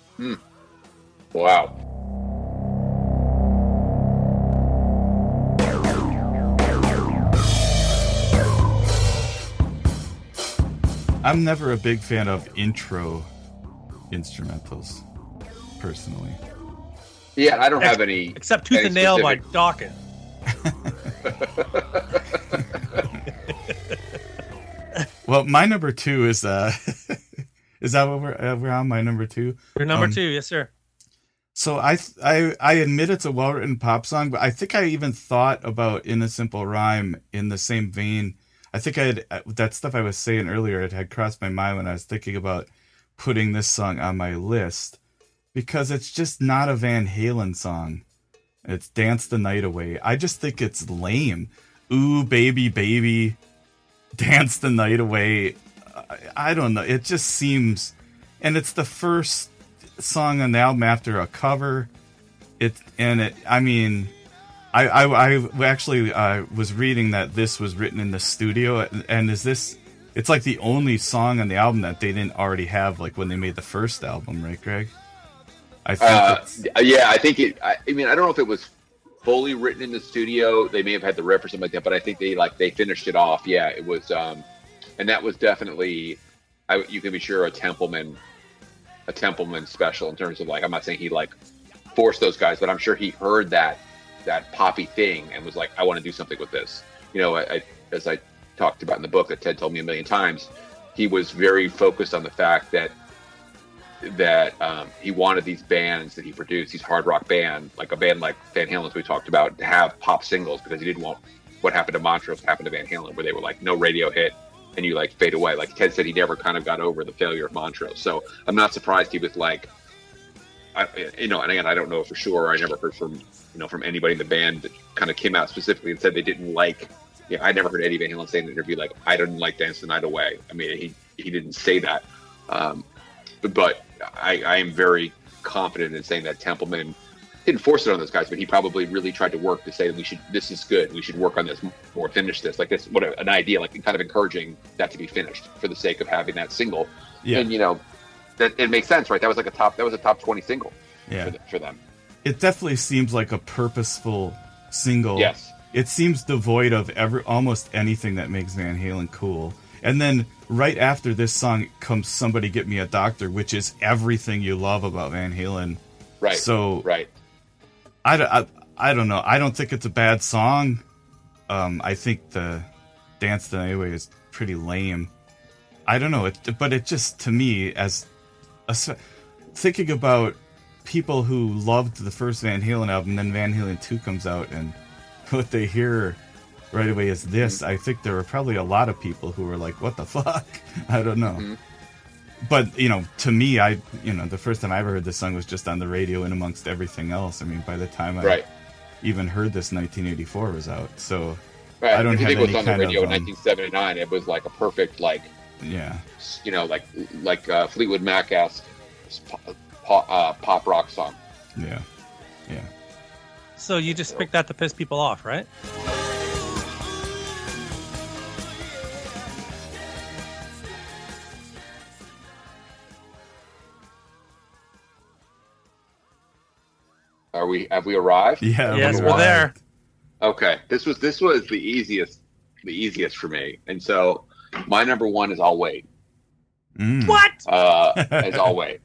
Wow. I'm never a big fan of intro instrumentals, personally. Yeah, I don't have any. Except Tooth any and Nail by specific- Dokken. Well, my number two is uh, is that what we're uh, we're on my number two? Your number Um, two, yes, sir. So I I I admit it's a well written pop song, but I think I even thought about In a Simple Rhyme in the same vein. I think I had that stuff I was saying earlier. It had crossed my mind when I was thinking about putting this song on my list because it's just not a Van Halen song. It's Dance the Night Away. I just think it's lame. Ooh, baby, baby, dance the night away. I, I don't know. It just seems, and it's the first song on the album after a cover. It and it. I mean, I I, I actually uh, was reading that this was written in the studio, and is this? It's like the only song on the album that they didn't already have, like when they made the first album, right, Greg? I think. Uh, it's, yeah, I think it. I, I mean, I don't know if it was fully written in the studio. They may have had the riff or something like that, but I think they like they finished it off. Yeah, it was, um, and that was definitely. I, you can be sure a Templeman, a Templeman special in terms of like. I'm not saying he like forced those guys, but I'm sure he heard that that poppy thing and was like, I want to do something with this. You know, I, I as I talked about in the book that Ted told me a million times, he was very focused on the fact that. that um, he wanted these bands that he produced, these hard rock band, like a band like Van Halen, as we talked about, to have pop singles because he didn't want what happened to Montrose to happen to Van Halen, where they were like no radio hit and you like fade away. Like Ted said, he never kind of got over the failure of Montrose. So I'm not surprised he was like, I, you know, and again, I don't know for sure. I never heard from, you know, from anybody in the band that kind of came out specifically and said they didn't like, you know, I never heard Eddie Van Halen say in an interview, like, I didn't like Dance the Night Away. I mean, he, he didn't say that. Um, but I, I am very confident in saying that Templeman didn't force it on those guys, but he probably really tried to work to say we should. This is good. We should work on this more. Finish this. Like this. What a, an idea. Like kind of encouraging that to be finished for the sake of having that single. Yeah. And you know, that it makes sense, right? That was like a top. That was a top twenty single. Yeah. For, the, for them. It definitely seems like a purposeful single. Yes. It seems devoid of ever almost anything that makes Van Halen cool. And then right after this song comes Somebody Get Me a Doctor, which is everything you love about Van Halen. Right. So right. I, I, I don't know. I don't think it's a bad song. Um, I think the Dance the Night Away is pretty lame. I don't know. It, but it just, to me, as a, thinking about people who loved the first Van Halen album, then Van Halen two comes out, and what they hear right away is this. Mm-hmm. I think there were probably a lot of people who were like, what the fuck? I don't know. Mm-hmm. But, you know, to me, I, you know, the first time I ever heard this song was just on the radio and amongst everything else. I mean, by the time I right. even heard this, nineteen eighty-four was out. So right. I don't if have you think any it was on the kind radio of, in um, nineteen seventy-nine. It was like a perfect, like, yeah, you know, like like uh, Fleetwood Mac-esque pop, uh, pop rock song. Yeah, yeah. So you just picked that to piss people off, right? Are we? Have we arrived? Yeah. Yes, we we're arrived. there. Okay. This was this was the easiest, the easiest for me, and so my number one is I'll Wait. Mm. What? Uh, is I'll Wait.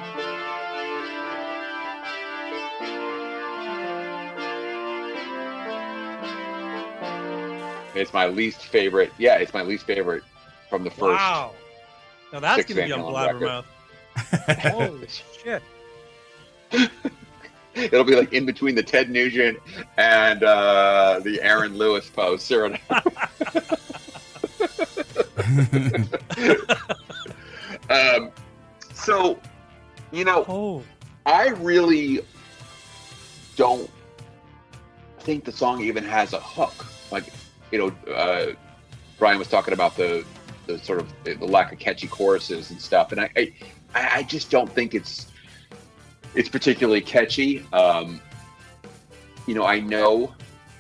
It's my least favorite. Yeah, it's my least favorite from the first. Wow. Now that's six going to be Van on Halen Blabbermouth. Holy shit. It'll be like in between the Ted Nugent and uh, the Aaron Lewis poster. um, so, you know, Oh. I really don't think the song even has a hook. Like, you know, uh, Brian was talking about the the sort of the lack of catchy choruses and stuff, and I I, I just don't think it's it's particularly catchy. Um, you know, I know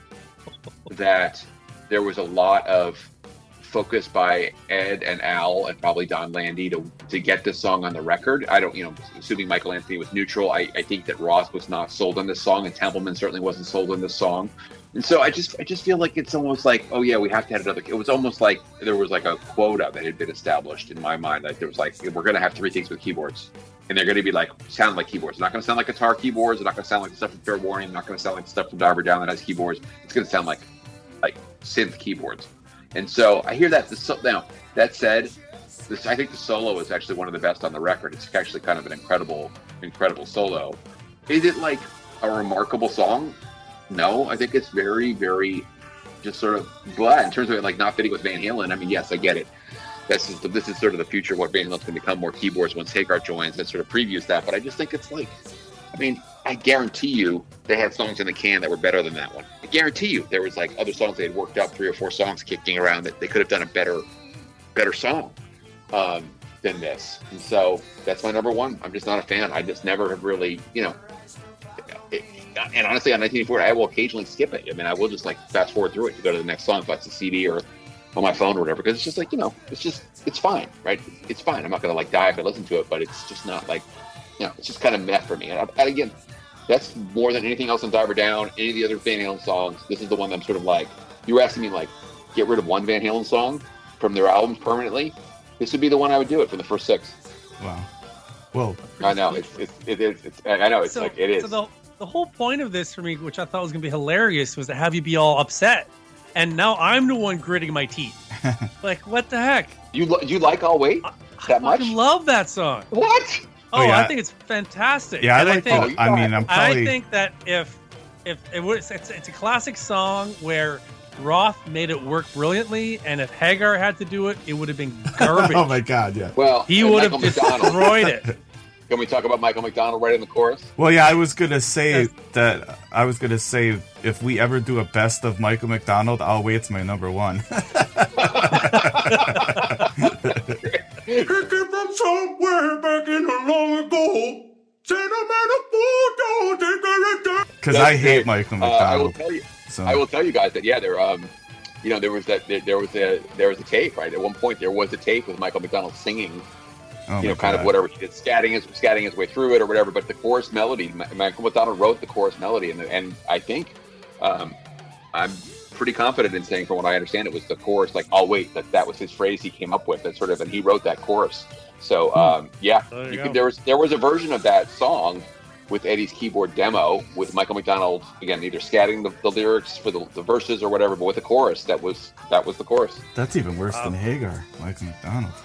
that there was a lot of focus by Ed and Al and probably Don Landy to to get this song on the record. I don't, you know, assuming Michael Anthony was neutral, I, I think that Roth was not sold on this song, and Templeman certainly wasn't sold on this song. And so I just I just feel like it's almost like, oh yeah, we have to have another. It was almost like there was like a quota that had been established in my mind. Like there was like, we're going to have three things with keyboards, and they're going to be like sound like keyboards. They're not going to sound like guitar keyboards. They're not going to sound like the stuff from Fair Warning. They're not going to sound like the stuff from Diver Down that has keyboards. It's going to sound like like synth keyboards. And so I hear that. The, now that said, this, I think the solo is actually one of the best on the record. It's actually kind of an incredible, incredible solo. Is it like a remarkable song? No, I think it's very, very just sort of blah in terms of it like not fitting with Van Halen. I mean, yes, I get it. This is the, this is sort of the future of what Van Halen's going to become, more keyboards once Hagar joins. That sort of previews that. But I just think it's like, I mean, I guarantee you they had songs in the can that were better than that one. I guarantee you there was like other songs they had worked out, three or four songs kicking around that they could have done a better, better song um, than this. And so that's my number one. I'm just not a fan. I just never have really, you know. It, and honestly, on nineteen eighty-four, I will occasionally skip it. I mean, I will just like fast forward through it to go to the next song if that's a C D or on my phone or whatever, because it's just like, you know, it's just, it's fine, right? It's fine. I'm not going to like die if I listen to it, but it's just not like, you know, it's just kind of meh for me. And, I, and again, that's more than anything else on Diver Down, any of the other Van Halen songs. This is the one that I'm sort of like, you were asking me like, get rid of one Van Halen song from their albums permanently. This would be the one I would do it from the first six. Wow. Well, I know it's it's it is. It's, I know it's so, like it is. So the, the whole point of this for me, which I thought was going to be hilarious, was to have you be all upset, and now I'm the one gritting my teeth. Like, what the heck? You you like I'll Wait I, that I much? fucking love that song. What? Oh, Oh, yeah. I think it's fantastic. yeah, I And like. I think, the, I mean, I'm probably. I think that if if it was, it's, it's a classic song where Roth made it work brilliantly, and if Hagar had to do it, it would have been garbage. Oh my God! Yeah. Well, He and would have Michael McDonald. destroyed it. Can we talk about Michael McDonald right in the chorus? Well, yeah, I was gonna say Yes. that. I was gonna say if we ever do a best of Michael McDonald, I'll Wait's my number one. He came from somewhere back in the long ago. Because I That's hate great. Michael Uh, I will McDonald. tell you. so I will tell you guys that yeah, there um, you know, there was that there, there was a there was a tape right at one point. There was a tape with Michael McDonald singing. oh You know, my kind of God. whatever he did, scatting his scatting his way through it or whatever. But the chorus melody, Ma- Michael McDonald wrote the chorus melody, and and I think, um, I'm pretty confident in saying, from what I understand, it was the chorus. Like, I'll wait. That that was his phrase he came up with. That sort of, and he wrote that chorus. So um, yeah, There you you go. could, there was there was a version of that song with Eddie's keyboard demo with Michael McDonald again, either scatting the, the lyrics for the, the verses or whatever, but with the chorus. That was that was the chorus. That's even worse Wow. than Hagar, Michael McDonald.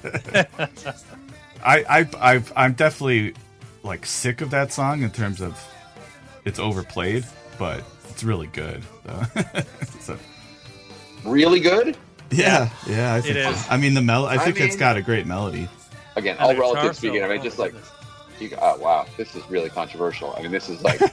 I, I, I've, I'm definitely like sick of that song in terms of it's overplayed, but it's really good. So, so, Really good. yeah, yeah, I think It so. is. I mean, the mel. I I think it's mean- got a great melody. Again, And all the guitar relative speaking. I solo. mean, Oh, just my like. goodness. You, oh, wow, this is really controversial. I mean, this is like,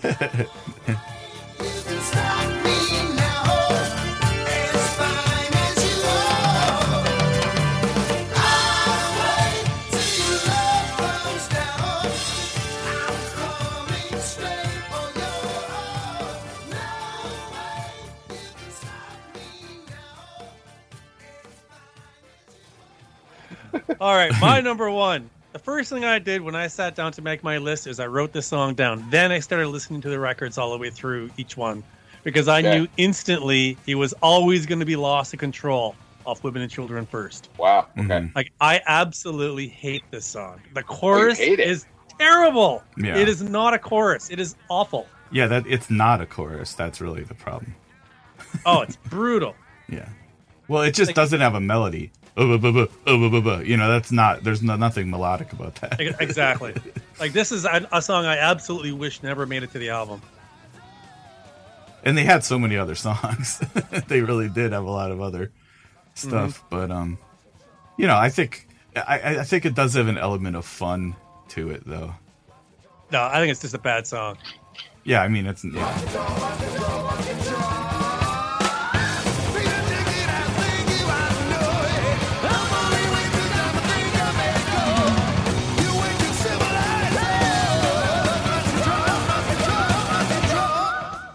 All right, my number one. The first thing I did when I sat down to make my list is I wrote the song down. Then I started listening to the records all the way through each one because I Okay. knew instantly he was always going to be lost in control off Women and Children First. wow, okay. Mhm. Like, I absolutely hate this song. The chorus hate it? is terrible. Yeah. It is not a chorus. It is awful. Yeah, that it's not a chorus. That's really the problem. Oh, it's brutal. Yeah. Well, it just Like- doesn't have a melody. Oh, bu- bu- bu- oh, bu- bu- bu. You know, that's not. There's no, nothing melodic about that. Ex- Exactly. Like, this is a, a song I absolutely wish never made it to the album. And they had so many other songs. They really did have a lot of other stuff. Mm-hmm. But um, you know, I think I, I think it does have an element of fun to it, though. No, I think it's just a bad song. Yeah, I mean, it's yeah.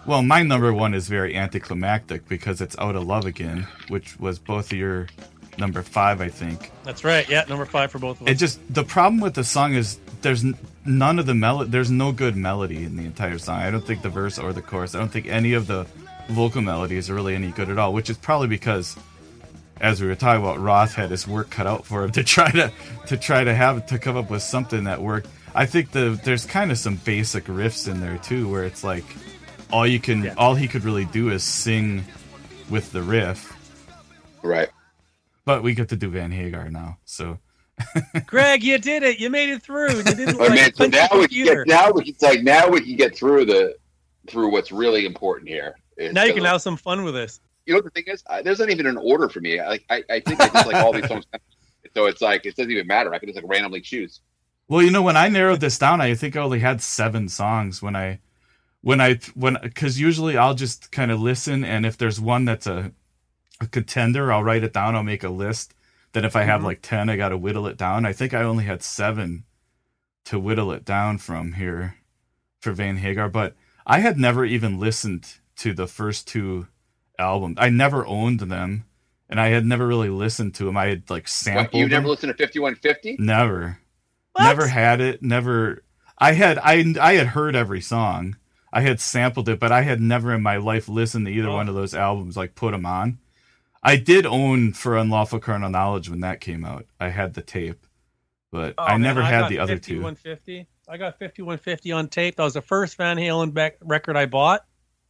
Well, my number one is very anticlimactic because it's Out of Love Again, which was both of your number five, I think. That's right. Yeah, number five for both of us. It just the problem with the song is there's n- none of the melody. There's no good melody in the entire song. I don't think the verse or the chorus. I don't think any of the vocal melodies are really any good at all. Which is probably because, as we were talking about, Roth had his work cut out for him to try to to try to have to come up with something that worked. I think the there's kind of some basic riffs in there too, where it's like all you can yeah. all he could really do is sing with the riff. Right. But we get to do Van Hagar now, so. Greg, you did it! You made it through. You didn't. Like, man, so now we can get, now we can like now we can get through the through what's really important here. Now you can have some fun with this. You know what the thing is? I, there's not even an order for me. Like I, I think I just like all these songs, so it's like it doesn't even matter. I can just like randomly choose. Well, you know, when I narrowed this down, I think I only had seven songs when I, when I when because usually I'll just kind of listen, and if there's one that's a, a contender, I'll write it down. I'll make a list. Then if I have mm-hmm. like ten, I got to whittle it down. I think I only had seven to whittle it down from here for Van Hagar, but I had never even listened to the first two albums. I never owned them, and I had never really listened to them. I had like sampled. What, you never them. listened to fifty-one fifty? Never, what? never had it. Never. I had I I had heard every song. I had sampled it, but I had never in my life listened to either oh. one of those albums. Like put them on. I did own For Unlawful Carnal Knowledge when that came out. I had the tape, but oh, I never man, had I the other two. fifty-one fifty. I got fifty-one fifty on tape. That was the first Van Halen back record I bought.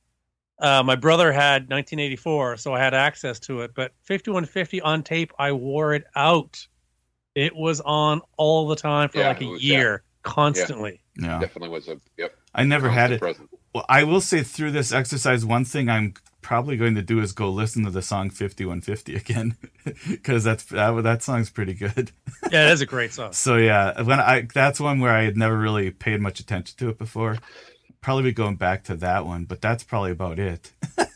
Uh, my brother had nineteen eighty-four, so I had access to it. But fifty-one fifty on tape, I wore it out. It was on all the time for yeah, like a was, year, yeah. constantly. Yeah. yeah, definitely was a. Yep. I never had it. Present. Well, I will say through this exercise, one thing I'm probably going to do is go listen to the song fifty-one fifty again, because that's that, that song's pretty good. Yeah, it is a great song. So yeah, when I that's one where I had never really paid much attention to it before. Probably be going back to that one, but that's probably about it.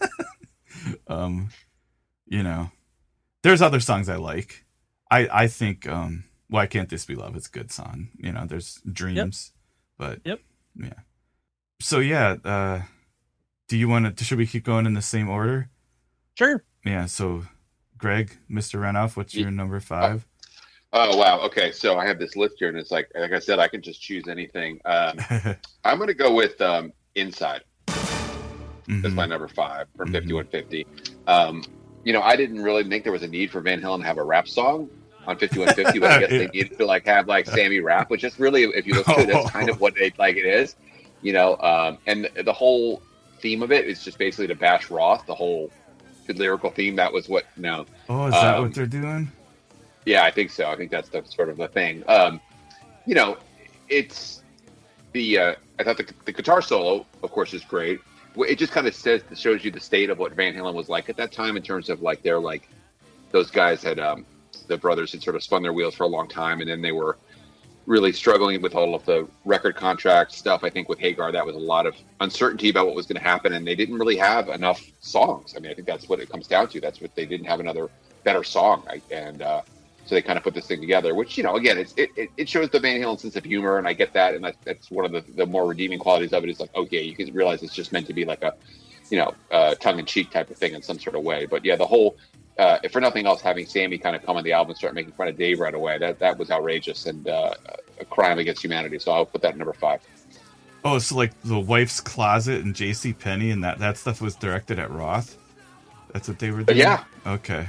um, you know, there's other songs I like. I I think um, Why Can't This Be Love is a good song. You know, there's Dreams, yep. but yep, yeah. So yeah, uh, do you want to? Should we keep going in the same order? Sure. Yeah. So, Greg, Mister Renoff, what's your number five? Oh wow. Okay, so I have this list here, and it's like, like I said, I can just choose anything. Um, I'm going to go with um, Inside. Mm-hmm. That's my number five from mm-hmm. fifty-one fifty. Um, you know, I didn't really think there was a need for Van Halen to have a rap song on fifty-one fifty, but I guess yeah. they needed to like have like Sammy rap, which is really, if you look through, that's kind of what it like it is. You know, um, and the whole theme of it is just basically to bash Roth. The whole lyrical theme, that was what. No. Oh, is that um, what they're doing? Yeah, I think so. I think that's the sort of the thing. Um, you know, it's the. Uh, I thought the, the guitar solo, of course, is great. It just kind of says shows you the state of what Van Halen was like at that time in terms of like they're like those guys had um, the brothers had sort of spun their wheels for a long time, and then they were really struggling with all of the record contract stuff. I think with Hagar, that was a lot of uncertainty about what was going to happen, and they didn't really have enough songs. I mean, I think that's what it comes down to. That's what they didn't have another better song, right? and uh, so they kind of put this thing together. Which, you know, again, it's, it it shows the Van Halen sense of humor, and I get that, and that, that's one of the, the more redeeming qualities of it. Is like, okay, you can realize it's just meant to be like a, you know, uh, tongue-in-cheek type of thing in some sort of way. But yeah, the whole. Uh, if for nothing else, having Sammy kind of come on the album and start making fun of Dave right away, that that was outrageous and uh, a crime against humanity. So I'll put that at number five. Oh, so like the wife's closet and J C Penney and that, that stuff was directed at Roth? That's what they were doing? Yeah. Okay.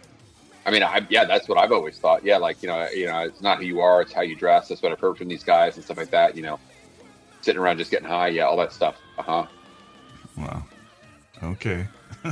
I mean, I, yeah, that's what I've always thought. Yeah, like, you know, you know, it's not who you are, it's how you dress. That's what I've heard from these guys and stuff like that, you know. Sitting around just getting high, yeah, all that stuff. Uh-huh. Wow. Okay.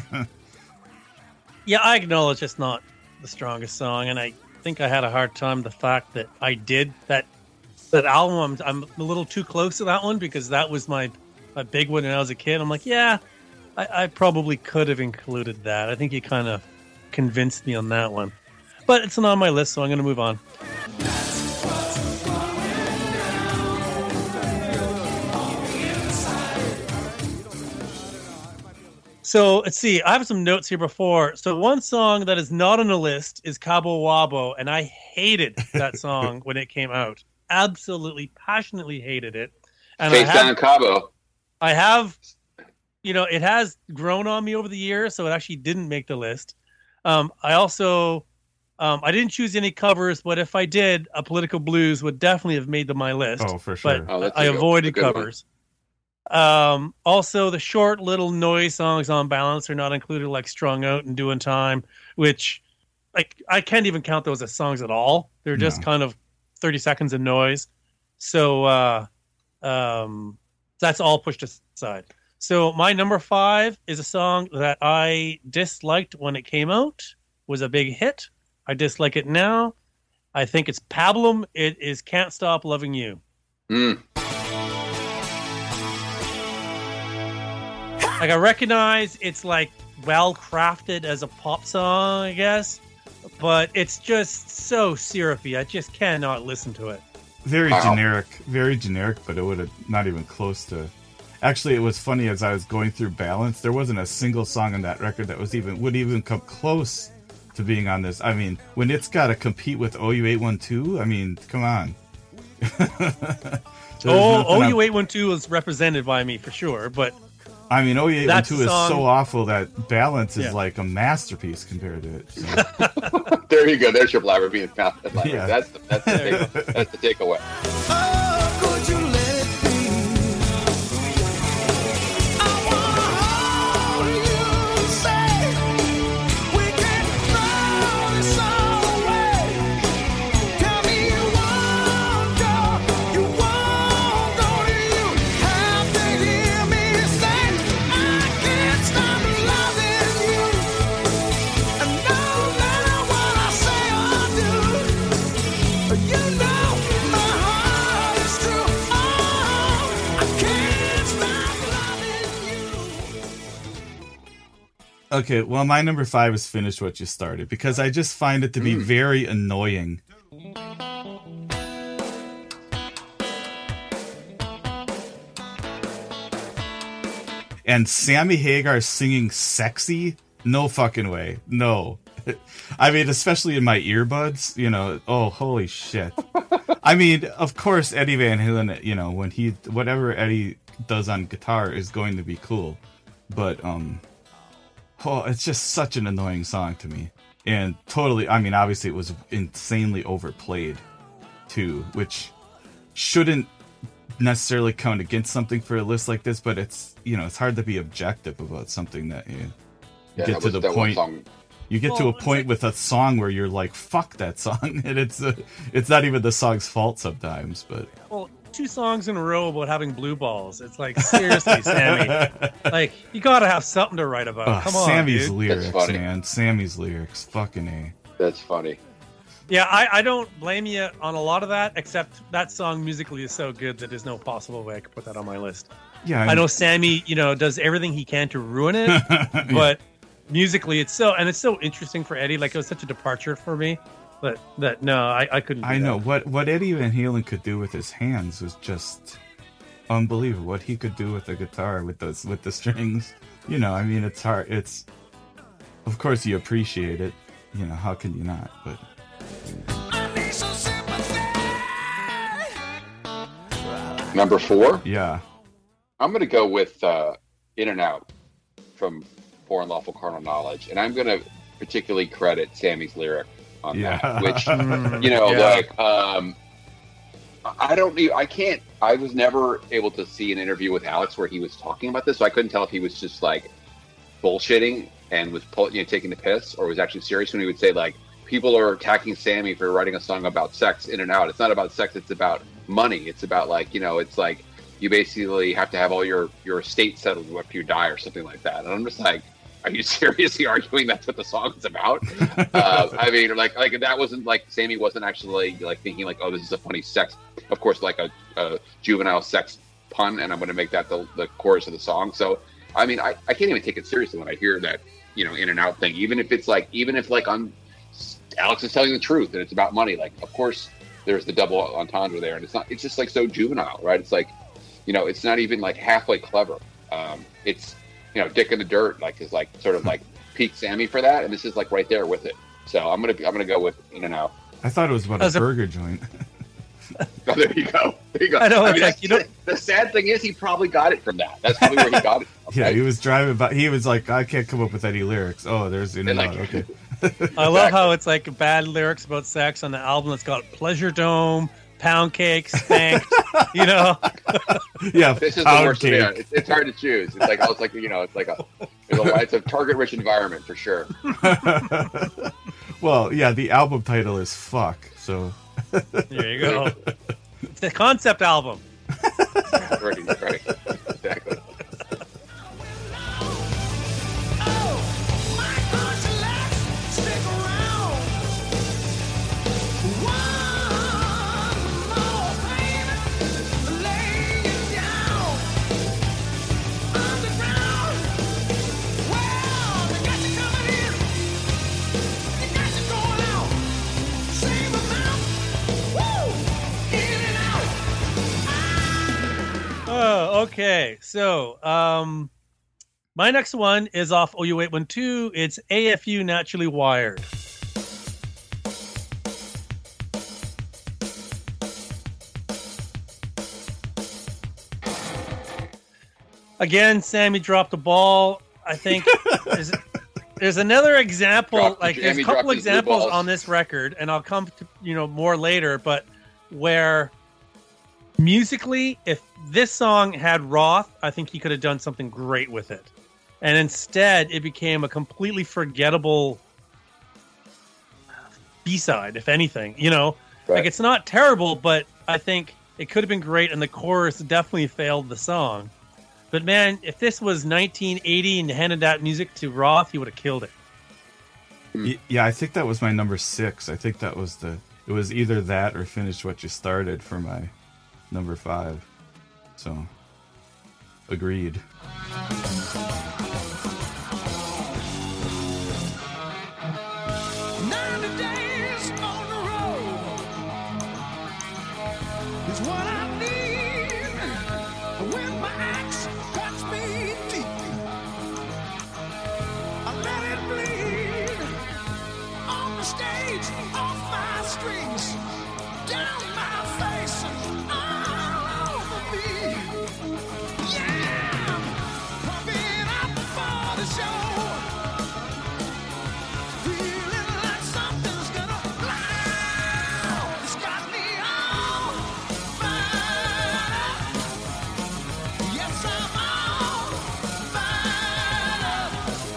Yeah, I acknowledge it's not the strongest song, and I think I had a hard time the fact that I did that that album. I'm, I'm a little too close to that one because that was my, my big one when I was a kid. I'm like, yeah, I, I probably could have included that. I think you kind of convinced me on that one. But it's not on my list, so I'm going to move on. So let's see. I have some notes here before. So one song that is not on the list is Cabo Wabo, and I hated that song when it came out. Absolutely, passionately hated it. And Face I have, down Cabo. I have you know, it has grown on me over the years, so it actually didn't make the list. Um, I also, um, I didn't choose any covers, but if I did, A Political Blues would definitely have made the, my list. Oh, for sure. But Oh, that's I a good- avoided a good one. covers. Um, also, the short little noise songs on balance are not included, like Strung Out and Doing Time, which like I can't even count those as songs at all. They're just No. kind of thirty seconds of noise. So uh, um, that's all pushed aside. So my number five is a song that I disliked when it came out. Was a big hit. I dislike it now. I think it's Pablum. It is Can't Stop Loving You. Mm. Like I recognize it's like well crafted as a pop song, I guess, but it's just so syrupy. I just cannot listen to it. Very Wow. generic, very generic, but it would have not even close to. Actually, it was funny as I was going through Balance. There wasn't a single song on that record that was even would even come close to being on this. I mean, when it's got to compete with O U eight one two, I mean, come on. Oh, O U eight one two is represented by me for sure, but I mean, O U eight one That two is song- so awful that Balance is Yeah. like a masterpiece compared to it. So. There you go. There's your blabber being found. Yeah. That's the, that's the, take, that's the takeaway. Oh, could you let it be? I wanna hold you and say we can throw this all away. Tell me you won't go, you won't go, do you have to hear me say I can't stop loving you? And no matter what I say or do, you know my heart is true. Oh, I can't stop loving you. Okay, well, my number five is Finish What You Started because I just find it to be very annoying. And Sammy Hagar singing sexy? No fucking way. No. I mean, especially in my earbuds, you know, oh, holy shit. I mean, of course, Eddie Van Halen, you know, when he, whatever Eddie does on guitar is going to be cool. But, um, oh, it's just such an annoying song to me. And totally, I mean, obviously it was insanely overplayed, too, which shouldn't necessarily count against something for a list like this, but it's, you know, it's hard to be objective about something that you Yeah, get that to was, the that one point. song. You get to Well, a it's point like- with a song where you're like, "Fuck that song," and it's uh, it's not even the song's fault sometimes. But well, two songs in a row about having blue balls. It's like seriously, Sammy. Like you gotta have something to write about. Ugh, Come on, Sammy's dude. lyrics, funny. man. Sammy's lyrics, fucking a. That's funny. Yeah, I, I don't blame you on a lot of that, except that song musically is so good that there's no possible way I could put that on my list. Yeah, I know Sammy, you know, does everything he can to ruin it, but musically it's so, and it's so interesting for Eddie. Like it was such a departure for me, but that no, I, I couldn't. Do I that. know what what Eddie Van Halen could do with his hands was just unbelievable. What he could do with the guitar, with those with the strings. You know, I mean, it's hard. It's of course you appreciate it. You know, how can you not? But I need some sympathy. Number four, yeah, I'm going to go with uh, In and Out from Foreign Lawful Carnal Knowledge. And I'm going to particularly credit Sammy's lyric on yeah. that, which, you know, Yeah. like, um, I don't need, I can't, I was never able to see an interview with Alex where he was talking about this. So I couldn't tell if he was just like bullshitting and was pull, you know, taking the piss or was actually serious when he would say like, people are attacking Sammy for writing a song about sex in and out. It's not about sex. It's about money. It's about like, you know, it's like you basically have to have all your, your estate settled after you die or something like that. And I'm just like, are you seriously arguing that's what the song is about? uh, I mean, like, like that wasn't like Sammy wasn't actually like thinking like, oh, this is a funny sex, of course, like a, a juvenile sex pun. And I'm going to make that the, the chorus of the song. So, I mean, I, I can't even take it seriously when I hear that, you know, in and out thing, even if it's like, even if like I'm, Alex is telling the truth and it's about money. Like, of course, there's the double entendre there, and it's not. It's just like so juvenile, right? It's like, you know, it's not even like halfway clever. Um, it's, you know, Dick in the Dirt, like is like sort of like peak Sammy for that, and this is like right there with it. So I'm gonna I'm gonna go with In and Out. I thought it was about As a a- burger joint. Oh, there you go. There you go. I know, it's mean, like, you know- the, the sad thing is, he probably got it from that. That's probably where he got it from. Yeah, right? he was driving by. He was like, I can't come up with any lyrics. Oh, there's in and Like- out. Okay. I love how it's like bad lyrics about sex on the album. It's got Pleasure Dome, Pound Cake, Spanked, you know? Yeah, This is the pound worst. cake. Yeah, it's, it's hard to choose. It's like, it's like you know, it's like a, it's a, it's a target-rich environment for sure. Well, yeah, the album title is Fuck. So There you go. It's a concept album. Right, right, exactly. Oh, okay. So, um, my next one is off O U eight one two. It's A F U Naturally Wired. Again, Sammy dropped the ball. I think there's, there's another example. Dropped- like there's Sammy a couple dropped his blue examples balls. on this record, and I'll come to you know more later. But where musically, if this song had Roth, I think he could have done something great with it. And instead, it became a completely forgettable B-side, if anything. You know, Right. like it's not terrible, but I think it could have been great, and the chorus definitely failed the song. But man, if this was nineteen eighty and handed that music to Roth, he would have killed it. Y- yeah, I think that was my number six. I think that was the. It was either that or Finish What You Started for my number five. So, agreed. ninety days on the road is what I need when my axe cuts me deep. I let it bleed on the stage, off my strings, down my face and all over me. Yeah, pumping up for the show. Feeling like something's gonna blow. It's got me all fired up. Yes, I'm all fired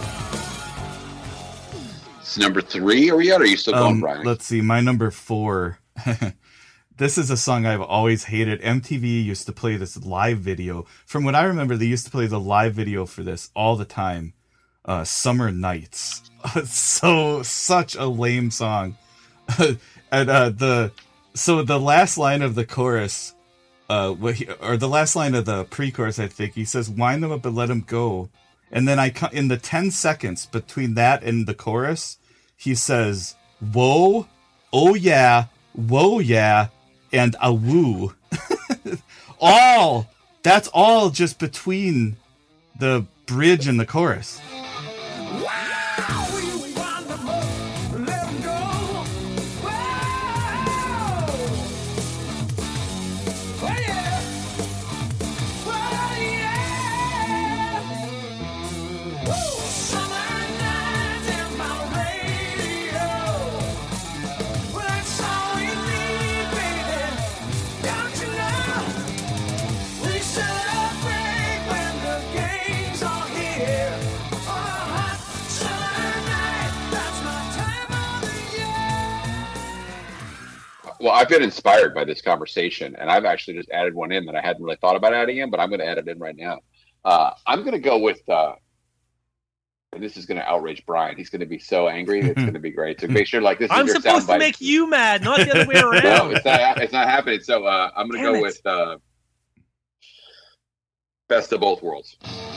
up. It's number three. Are we at? Or are you still going, Um, Brian? let's see, my number four. This is a song I've always hated. M T V used to play this live video. From what I remember, they used to play the live video for this all the time. Uh, Summer Nights. So such a lame song. And uh, the so the last line of the chorus, uh, what he, or the last line of the pre-chorus, I think he says, "Wind them up and let them go." And then I co- in the ten seconds between that and the chorus, he says, "Whoa, oh yeah, whoa yeah, and a woo." all that's all just between the bridge and the chorus. Wow, we wind them up, let 'em go. Wow. Oh yeah. Oh yeah. Woo. Summer nights in my radio. Well, that's all we need, baby. Don't you know? We celebrate when the games are here. On a hot summer night, that's my time of the year. Well, I've been inspired by this conversation, and I've actually just added one in that I hadn't really thought about adding in, but I'm going to add it in right now. Uh, I'm going to go with, uh, and this is going to outrage Brian. He's going to be so angry. It's going to be great. So make sure, like, this is I'm your supposed to soundbite. make you mad, not the other way No, around. it's not. It's not happening. So uh, I'm going to Damn go it. with uh, Best of Both Worlds.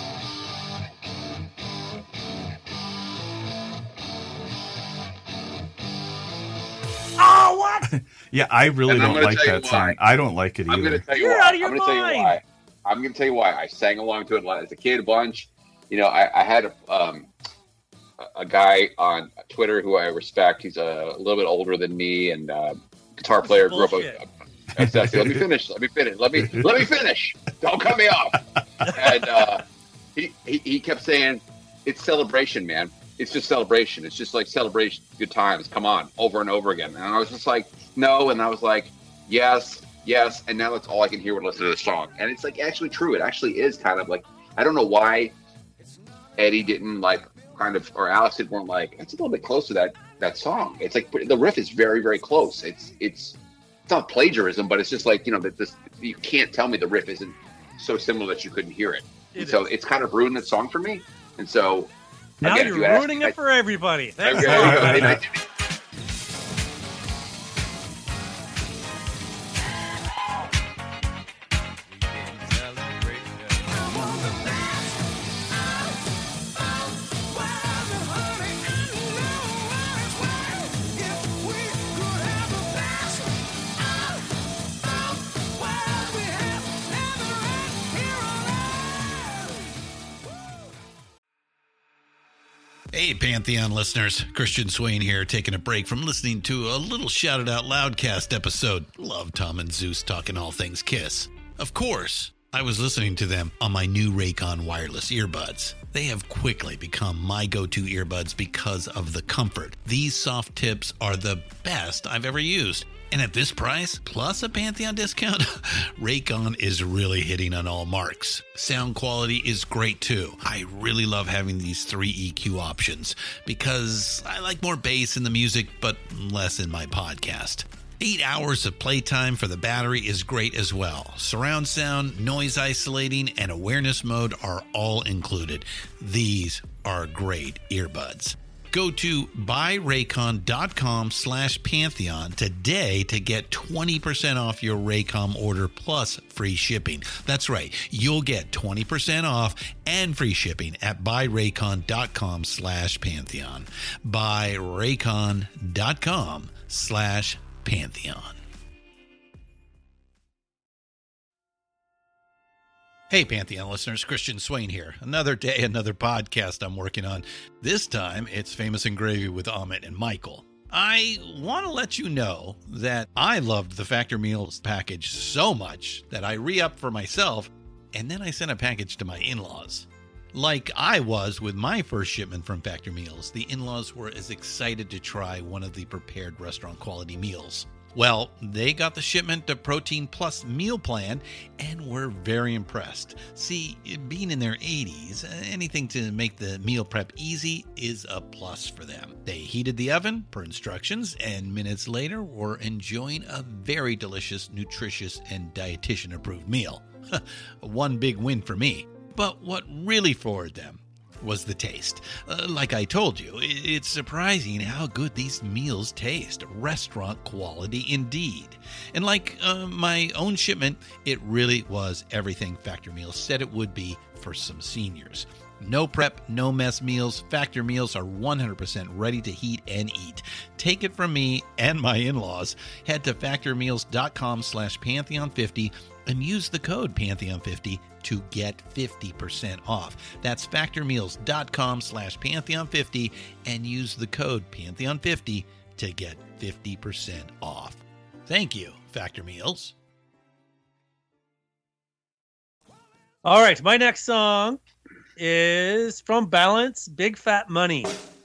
Oh, what? Yeah, I really And I'm don't gonna like tell you that why. song. I don't like it I'm going either. to tell you You're why. out of your I'm going to tell you mind. why. I'm going to tell you why. I sang along to it as a kid a bunch. You know, I, I had a, um, a guy on Twitter who I respect. He's a little bit older than me and uh, guitar player. Grew up. Bullshit. Exactly. Let me finish. Let me finish. Let me let me finish. Don't cut me off. And uh, he, he he kept saying, "It's celebration, man. It's just celebration. It's just like celebration, good times. Come on," over and over again. And I was just like, "No," and I was like, "Yes, yes." And now that's all I can hear when listening to the song. And it's like actually true. It actually is kind of like, I don't know why Eddie didn't like kind of, or Alex didn't weren't like, it's a little bit close to that that song. It's like the riff is very very close. It's it's. It's not plagiarism, but it's just like, you know, that this, you can't tell me the riff isn't so similar that you couldn't hear it. It so is. it's kind of ruined the song for me. And so Now again, you're if you ask- ruining I- it for everybody. I- Thanks. I- I- I- Hey, Pantheon listeners. Christian Swain here, taking a break from listening to a little Shout It Out Loudcast episode. Love Tom and Zeus talking all things Kiss. Of course, I was listening to them on my new Raycon wireless earbuds. They have quickly become my go-to earbuds because of the comfort. These soft tips are the best I've ever used. And at this price, plus a Pantheon discount, Raycon is really hitting on all marks. Sound quality is great too. I really love having these three E Q options because I like more bass in the music, but less in my podcast. Eight hours of playtime for the battery is great as well. Surround sound, noise isolating, and awareness mode are all included. These are great earbuds. Go to buyraycon.com slash Pantheon today to get twenty percent off your Raycon order plus free shipping. That's right. You'll get twenty percent off and free shipping at buyraycon.com slash Pantheon. Buyraycon.com slash Pantheon. Hey, Pantheon listeners, Christian Swain here. Another day, another podcast I'm working on. This time, it's Famous and Gravy with Amit and Michael. I want to let you know that I loved the Factor Meals package so much that I re-upped for myself, and then I sent a package to my in-laws. Like I was with my first shipment from Factor Meals, the in-laws were as excited to try one of the prepared restaurant quality meals. Well, they got the shipment to Protein Plus meal plan and were very impressed. See, being in their eighties, anything to make the meal prep easy is a plus for them. They heated the oven per instructions and minutes later were enjoying a very delicious, nutritious, and dietitian approved meal. One big win for me. But what really floored them was the taste. Uh, like I told you, it's surprising how good these meals taste. Restaurant quality indeed. And like uh, my own shipment, it really was everything Factor Meals said it would be for some seniors. No prep, no mess meals. Factor Meals are one hundred percent ready to heat and eat. Take it from me and my in-laws. Head to factormeals.com slash Pantheon fifty and use the code Pantheon fifty to get fifty percent off. That's factormeals.com slash Pantheon fifty and use the code Pantheon fifty to get fifty percent off. Thank you, Factor Meals. All right, my next song is from Balance, Big Fat Money.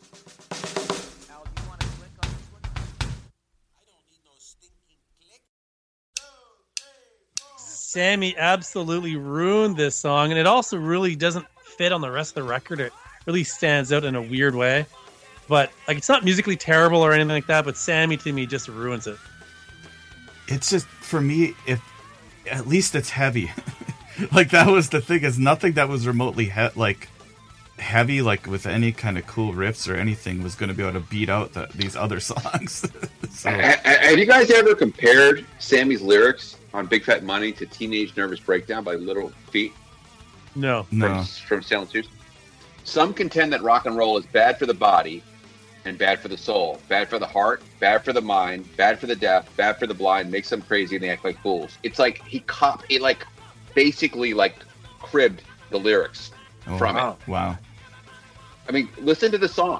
Sammy absolutely ruined this song, and it also really doesn't fit on the rest of the record. It really stands out in a weird way. But like, it's not musically terrible or anything like that, but Sammy to me just ruins it. It's just, for me, if at least it's heavy. Like, that was the thing, is nothing that was remotely he- like heavy, like with any kind of cool riffs or anything, was going to be able to beat out the, these other songs. So, Ha- ha- Have you guys ever compared Sammy's lyrics on Big Fat Money to Teenage Nervous Breakdown by Little Feat No. no. from, from Silent Twos? Some contend that rock and roll is bad for the body and bad for the soul, bad for the heart, bad for the mind, bad for the deaf, bad for the blind, makes them crazy and they act like fools. It's like he cop it like basically like cribbed the lyrics Oh, from wow. it. Wow. I mean, listen to the song.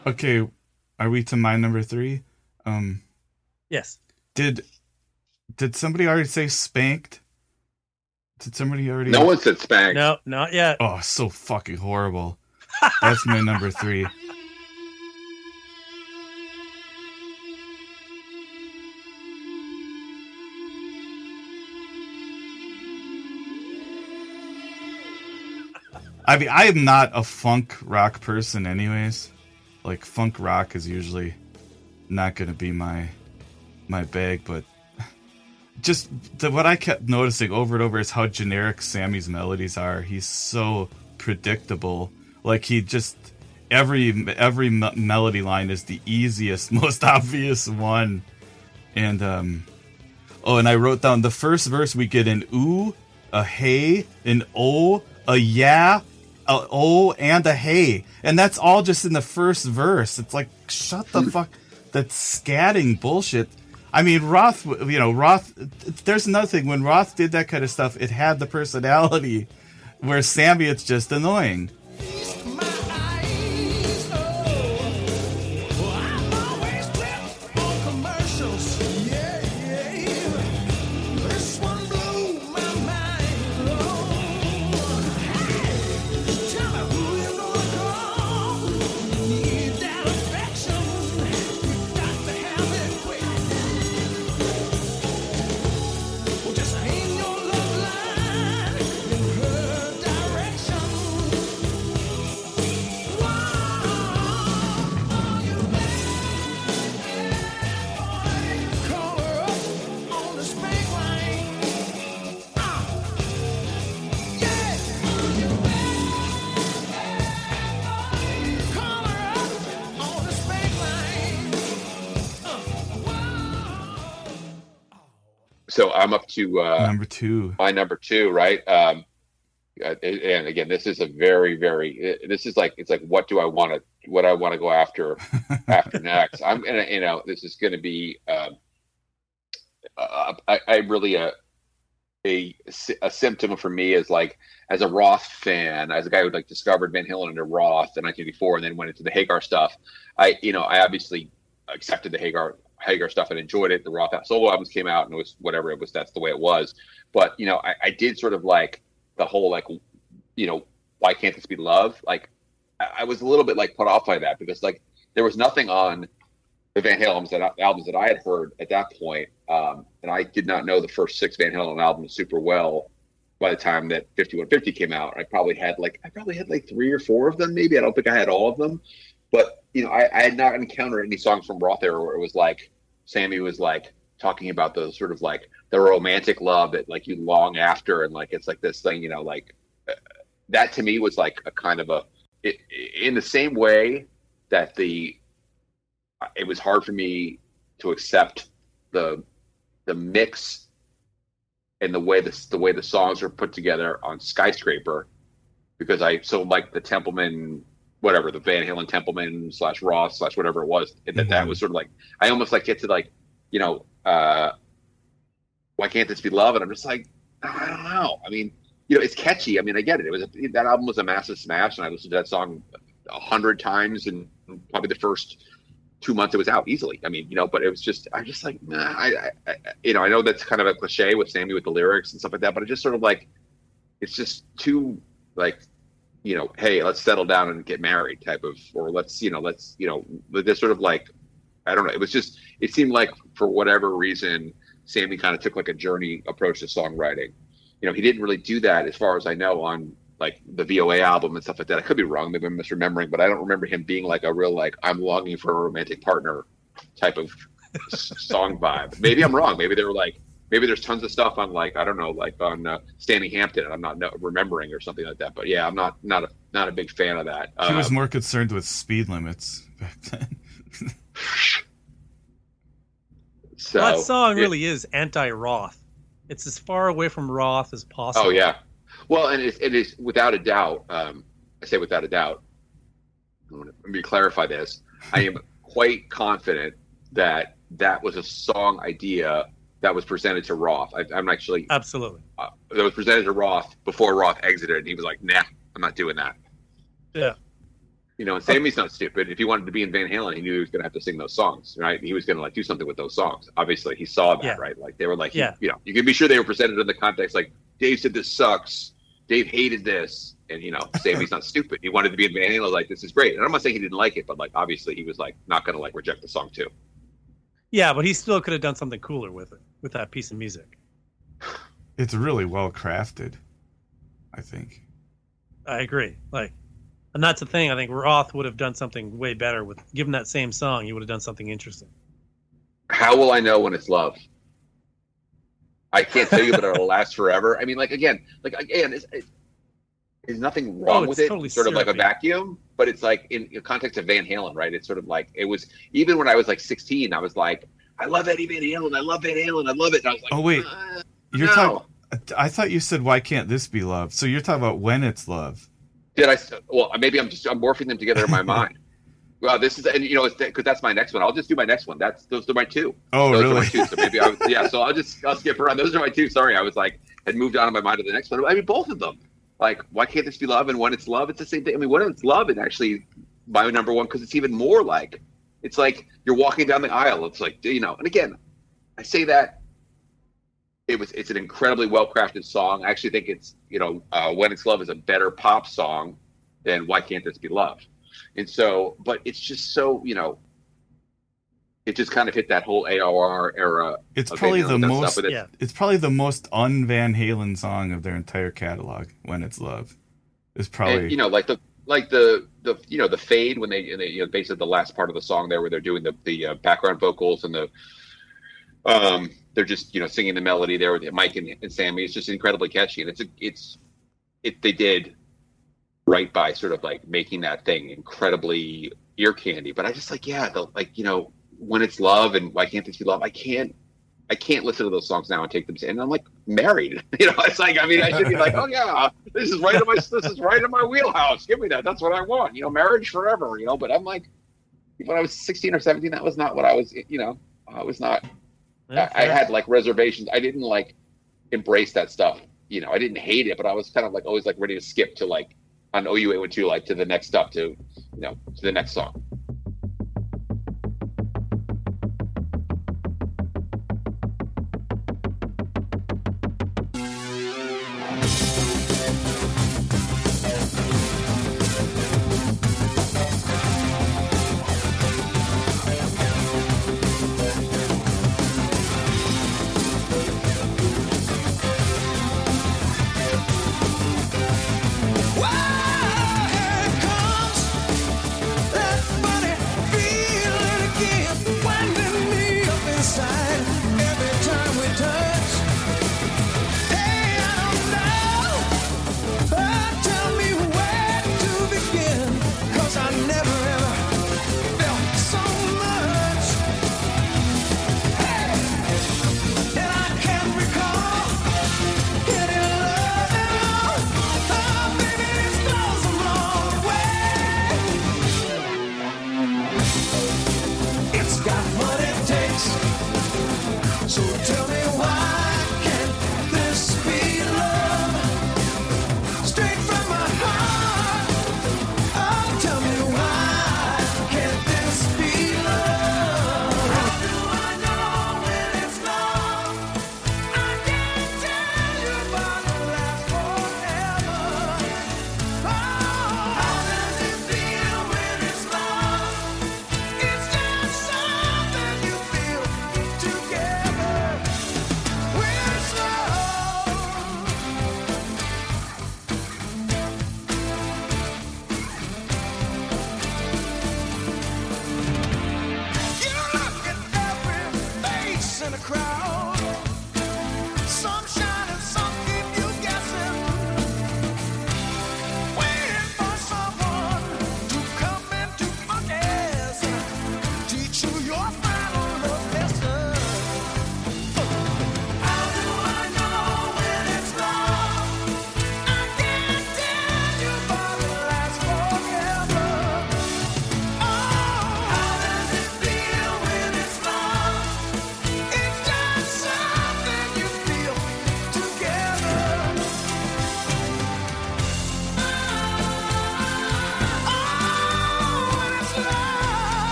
Okay, are we to my number three? Um, Yes. did did somebody already say Spanked? Did somebody already? No one said Spank. No, not yet. Oh, so fucking horrible. That's my number three. I mean, I am not a funk rock person anyways. Like, funk rock is usually not going to be my my bag, but just the, what I kept noticing over and over is how generic Sammy's melodies are. He's so predictable. Like, he just every every me- melody line is the easiest, most obvious one. And um oh, and I wrote down the first verse, we get an ooh, a hey, an oh, a yeah, a oh, and a hey. And that's all just in the first verse. It's like, shut the fuck. That's scatting bullshit. I mean, Roth, you know, Roth, there's another thing. When Roth did that kind of stuff, it had the personality. Where Sammy, it's just annoying. So I'm up to uh, Number two. my number two, right? Um, uh, and again, this is a very, very. This is like it's like what do I want to what I want to go after after next? I'm gonna, you know, this is gonna be. Um, uh, I, I really uh, a a symptom for me is like as a Roth fan, as a guy who like discovered Van Halen under Roth in nineteen eighty-four and then went into the Hagar stuff. I you know I obviously accepted the Hagar. Hagar stuff and enjoyed it. The Roth solo albums came out and it was whatever it was. That's the way it was. But you know, I, I did sort of like the whole like, you know, why can't this be love? Like, I, I was a little bit like put off by that because like there was nothing on the Van Halen albums that albums that I had heard at that point, um, and I did not know the first six Van Halen albums super well. By the time that fifty-one fifty came out, I probably had like I probably had like three or four of them. Maybe I don't think I had all of them. But, you know, I, I had not encountered any songs from Roth era where it was like, Sammy was like talking about the sort of like the romantic love that like you long after. And like, it's like this thing, you know, like uh, that to me was like a kind of a, it, in the same way that the, it was hard for me to accept the, the mix and the way this, the way the songs are put together on Skyscraper, because I so like the Templeman, whatever, the Van Halen Templeman slash Roth slash whatever it was, and that, mm-hmm. that was sort of like, I almost like get to like, you know, uh, why can't this be love? And I'm just like, I don't know. I mean, you know, it's catchy. I mean, I get it. It was a, that album was a massive smash, and I listened to that song a hundred times in probably the first two months it was out easily. I mean, you know, but it was just, I'm just like, nah, I, I, you know, I know that's kind of a cliche with Sammy with the lyrics and stuff like that, but it just sort of like, it's just too like, you know, hey, let's settle down and get married type of, or let's, you know, let's, you know, this sort of like, I don't know. It was just, it seemed like for whatever reason, Sammy kind of took like a journey approach to songwriting. You know, he didn't really do that as far as I know on like the V O A album and stuff like that. I could be wrong. Maybe I'm misremembering, but I don't remember him being like a real, like, I'm longing for a romantic partner type of song vibe. Maybe I'm wrong. Maybe they were like, maybe there's tons of stuff on like, I don't know, like on uh, Stanley Hampton, and I'm not no, remembering or something like that. But yeah, I'm not not a not a big fan of that. He was um, more concerned with speed limits back then. so that song it, really is anti-Roth. It's as far away from Roth as possible. Oh yeah, well, and it, it is without a doubt. Um, I say without a doubt. Let me clarify this. I am quite confident that that was a song idea that was presented to Roth. I, I'm actually absolutely uh, that was presented to Roth before Roth exited, and he was like, "Nah, I'm not doing that." Yeah, You know, and Sammy's not stupid. If he wanted to be in Van Halen, he knew he was going to have to sing those songs, right? He was going to like do something with those songs. Obviously, he saw that, Yeah. right? Like they were like, Yeah. you know, you can be sure they were presented in the context like Dave said this sucks, Dave hated this, and you know, Sammy's not stupid. He wanted to be in Van Halen, like this is great. And I'm not saying he didn't like it, but like obviously he was like not going to like reject the song too. Yeah, but he still could have done something cooler with it, with that piece of music. It's really well crafted, I think. I agree. Like, and that's the thing. I think Roth would have done something way better with, given that same song. He would have done something interesting. How will I know when it's love? I can't tell you, but it'll last forever. I mean, like again, like again, it's, it's, there's nothing wrong Oh, with it's it. totally Sort of like a syrupy. vacuum, but it's like in the context of Van Halen, right? It's sort of like it was. Even when I was like sixteen, I was like, I love Eddie Van Halen. I love Van Halen. I love it. And I was like, Oh, wait. uh, You're no. talking. I thought you said, "Why can't this be love?" So you're talking about when it's love. Did I? Well, maybe I'm just I'm morphing them together in my mind. Well, this is, and you know, because that's my next one. I'll just do my next one. That's those are my two. Oh, those really? Are my two. So maybe I was, yeah. So I'll just I'll skip around. Those are my two. Sorry, I was like had moved on in my mind to the next one. I mean, both of them. Like, why can't this be love? And when it's love, it's the same thing. I mean, when it's love, it's actually my number one because it's even more like it's like you're walking down the aisle. It's like, you know, and again, I say that. It was. It's an incredibly well-crafted song. I actually think it's, you know, uh, "When It's Love" is a better pop song than "Why Can't This Be Love," and so, but it's just so, you know, it just kind of hit that whole A O R era. It's of probably Van the Halen, that most. stuff, but Yeah. It's probably the most un-Van Halen song of their entire catalog. When it's love, it's probably. And, you know, like the like the the you know the fade when they, and they you know basically the last part of the song there where they're doing the the uh, background vocals and the um they're just, you know, singing the melody there with Mike and, and Sammy. It's just incredibly catchy, and it's a, it's it they did right by sort of like making that thing incredibly ear candy. But I just like, yeah, the, like, you know, When It's Love and Why Can't This Be Love, I can't I can't listen to those songs now and take them, and I'm like married, you know. It's like, I mean, I should be like, oh yeah, this is right in my this is right in my wheelhouse. Give me that. That's what I want, you know, marriage forever, you know. But I'm like, when I was sixteen or seventeen, that was not what I was, you know, I was not. Yeah, I, I fair. had like reservations. I didn't like embrace that stuff. You know, I didn't hate it, but I was kind of like always like ready to skip to like on O U eight one two, like to the next stuff, to, you know, to the next song. Here it comes, that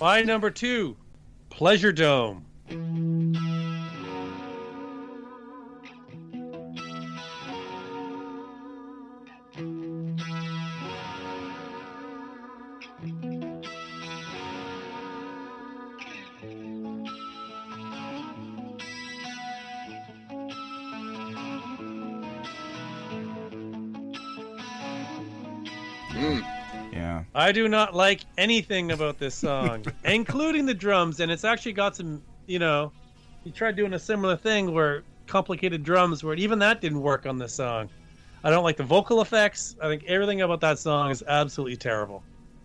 My number two, Pleasure Dome. Yeah. I do not like anything about this song, including the drums, and it's actually got some, you know, he tried doing a similar thing where complicated drums, where even that didn't work on this song. I don't like the vocal effects. I think everything about that song is absolutely terrible.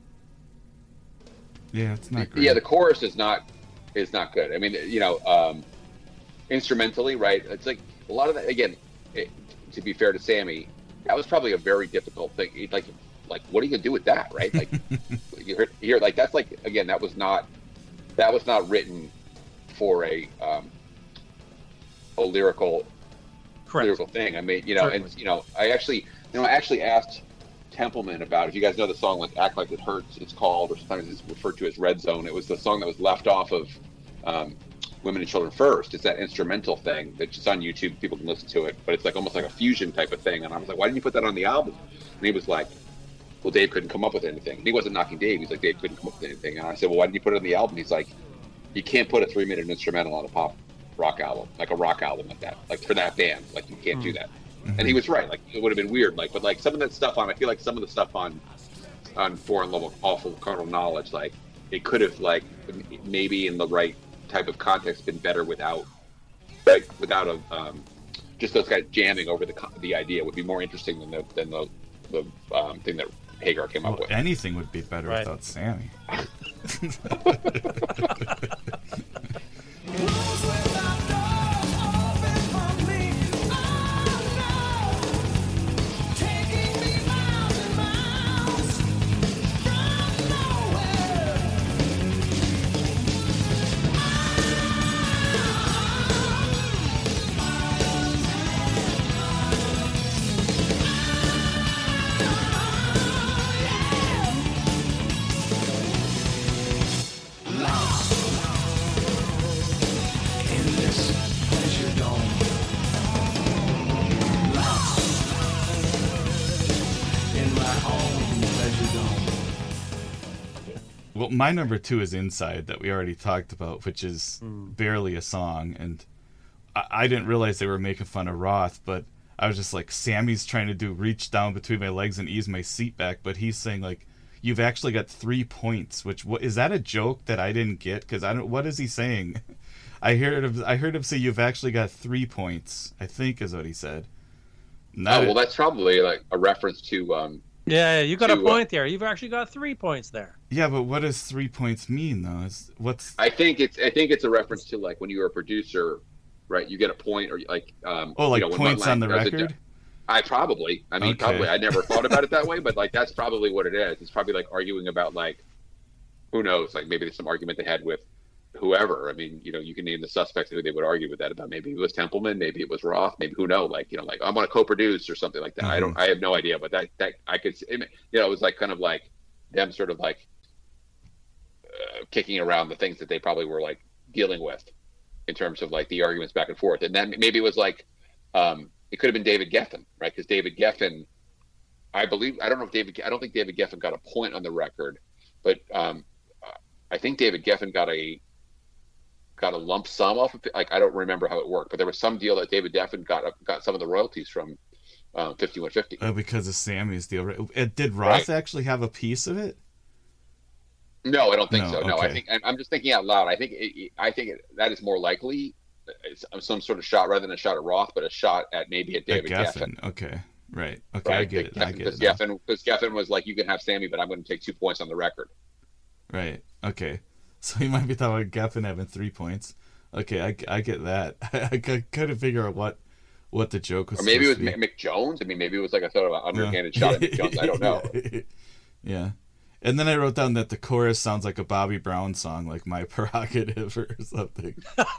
Yeah, it's not great. Yeah, the chorus is not is not good. I mean, you know, um, instrumentally, right? It's like a lot of that. Again, it, to be fair to Sammy, that was probably a very difficult thing. He, like, like what are you gonna do with that, right? Like, you hear, hear like that's like again, that was not that was not written for a um, a lyrical Correct. lyrical thing. I mean, you know, Certainly. and you know, I actually, you know, I actually asked Templeman about, if you guys know the song like "Act Like It Hurts," it's called, or sometimes it's referred to as "Red Zone." It was the song that was left off of um, "Women and Children First." It's that instrumental thing that's just on YouTube. People can listen to it, but it's like almost like a fusion type of thing. And I was like, "Why didn't you put that on the album?" And he was like, "Well, Dave couldn't come up with anything." And he wasn't knocking Dave. He's like, "Dave couldn't come up with anything." And I said, "Well, why didn't you put it on the album?" He's like, "You can't put a three-minute instrumental on a pop rock album, like a rock album like that, like for that band, like you can't do that." And he was right. Like it would have been weird. Like, but like some of that stuff on, I feel like some of the stuff on, on Foreign Level, Awful Carnal Knowledge, like it could have like maybe in the right type of context been better without, like without a, um, just those guys jamming over the the idea would be more interesting than the than the the um, thing that Hagar came Well, up with. anything would be better Right. without Sammy. Well, my number two is Inside, that we already talked about, which is barely a song. And I, I didn't realize they were making fun of Roth, but I was just like, Sammy's trying to do reach down between my legs and ease my seat back, but he's saying like, you've actually got three points, which what, is that a joke that I didn't get? Because I don't, what is he saying? I heard him, I heard him say you've actually got three points, I think is what he said. Not Oh, well, that's probably like a reference to um, Yeah, you got a To, uh, point there. You've actually got three points there. yeah, but what does three points mean though? Is what's I think it's I think it's a reference to like when you were a producer, right? You get a point, or like um, oh like you know, when points Mutt on the Lange does it- record? I probably, I mean, Okay. probably. I never thought about it that way, but like that's probably what it is. It's probably like arguing about like, who knows? Like maybe there's some argument they had with whoever. I mean, you know, you can name the suspects who they would argue with that about. Maybe it was Templeman, maybe it was Roth, maybe who knows? Like you know, like I'm gonna co-produce or something like that. I don't, I have no idea, but that that I could, you know, it was like kind of like them sort of like uh, kicking around the things that they probably were like dealing with in terms of like the arguments back and forth, and then maybe it was like. Um, It could have been David Geffen, right? Because David Geffen, I believe, I don't know if David, I don't think David Geffen got a point on the record, but um, I think David Geffen got a got a lump sum off of it. Like I don't remember how it worked, but there was some deal that David Geffen got a, got some of the royalties from um, fifty-one fifty. Oh, because of Sammy's deal. right? Uh, Did Roth Right. actually have a piece of it? No, I don't think No, so. No, I okay. think I'm- I'm just thinking out loud. I think it, I think it, that is more likely. It's some sort of shot rather than a shot at Roth, but a shot at maybe at David At Geffen. Geffen. Okay, right. Okay, I get it. I get Because it. now. Geffen, because Geffen was like, you can have Sammy, but I'm going to take two points on the record. Right. Okay. So he might be talking about Geffen having three points. Okay, I, I get that. I, I couldn't figure out what what the joke was. Or maybe it was supposed to Mick Jones. I mean, maybe it was like a sort of an be. underhanded shot at Mick Jones. I don't know. Yeah. And then I wrote down that the chorus sounds like a Bobby Brown song, like My Prerogative or something.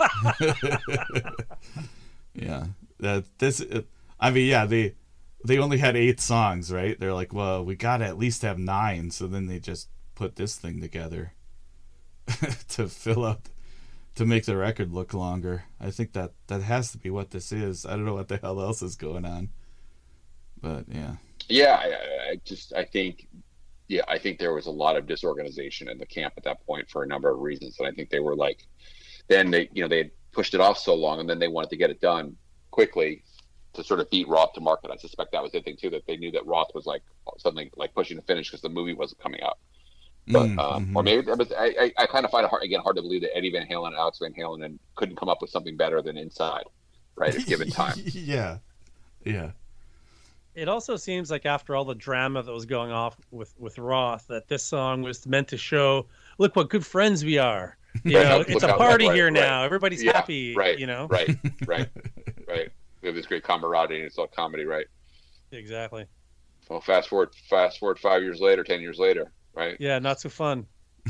Yeah. That this. I mean, yeah. They they only had eight songs, right? They're like, well, we got to at least have nine. So then they just put this thing together. to fill out, to make the record look longer. I think that that has to be what this is. I don't know what the hell else is going on, but yeah. Yeah, I, I just I think yeah I think there was a lot of disorganization in the camp at that point for a number of reasons, and I think they were like, then they you know they had pushed it off so long, and then they wanted to get it done quickly to sort of beat Roth to market. I suspect that was the thing too, that they knew that Roth was like suddenly like pushing to finish because the movie wasn't coming out. But Mm, um, mhm. or maybe that was, I, I I kind of find it hard again hard to believe that Eddie Van Halen and Alex Van Halen and couldn't come up with something better than Inside, right? If given time. yeah, yeah. It also seems like after all the drama that was going off with, with Roth, that this song was meant to show, look what good friends we are. You Right, know, look it's a how- party right, here right. now. Everybody's Yeah, happy. right, You know, right, right, right. We have this great camaraderie, and it's all comedy, right? exactly. Well, fast forward, fast forward five years later, ten years later, right? Yeah, not so fun.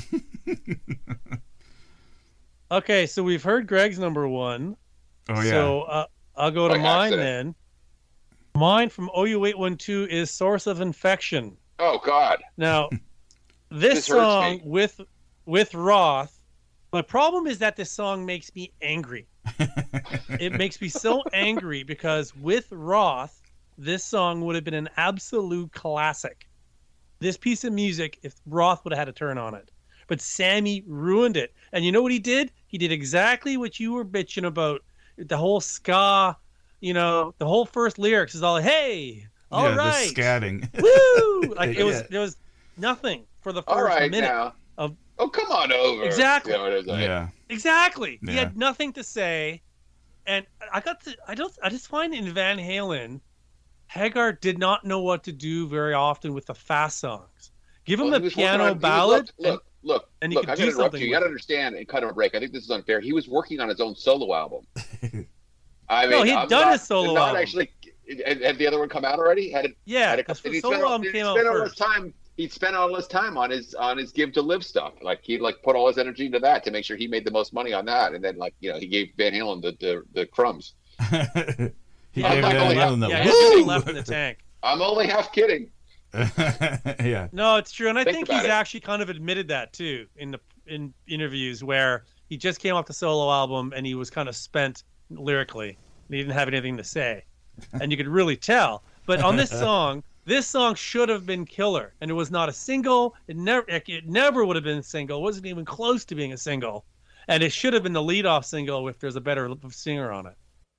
Okay, so we've heard Greg's number one. Oh yeah. So uh, I'll go to By mine accident. then. Mine from O U eight one two is Source of Infection. Oh God, Now, this, This hurts song me. with with Roth, my problem is that this song makes me angry. It makes me so angry because with Roth, this song would have been an absolute classic. This piece of music, if Roth would have had a turn on it. But Sammy ruined it. And you know what he did? He did exactly what you were bitching about. The whole ska, you know, the whole first lyrics is all, hey, all yeah, right. the scatting. Woo! Like it was, Yeah. there was nothing for the first all right minute. now. of- oh, come on over. Exactly. You know what it is, like, yeah. Exactly. He Yeah. had nothing to say, and I got to. I don't. I just find in Van Halen, Haggard did not know what to do very often with the fast songs. Give him well, a he was working piano on- he was- ballad. Look, look, look. and he look could I do gotta interrupt something you. You with got to it. understand and cut him a break. I think this is unfair. He was working on his own solo album. I mean, No, he'd I'm done not, his solo not album. Actually, had, had the other one come out already? Had it? yeah, had it, because and the he solo spent all- album he came out spent all his first. time. He'd spent all his time on his on his Give to Live stuff. Like he'd like put all his energy into that to make sure he made the most money on that. And then like you know he gave Van Halen the the, the crumbs. he I'm gave not Van only- Halen the Yeah, woo! he had nothing left in the tank. I'm only half kidding. yeah. No, it's true, and I Think think about he's it. actually kind of admitted that too in the in interviews where he just came off the solo album and he was kind of spent lyrically. And he didn't have anything to say, and you could really tell. But on this song, this song should have been killer, and it was not a single. It never, it never would have been a single. It wasn't even close to being a single, and it should have been the lead-off single if there's a better singer on it.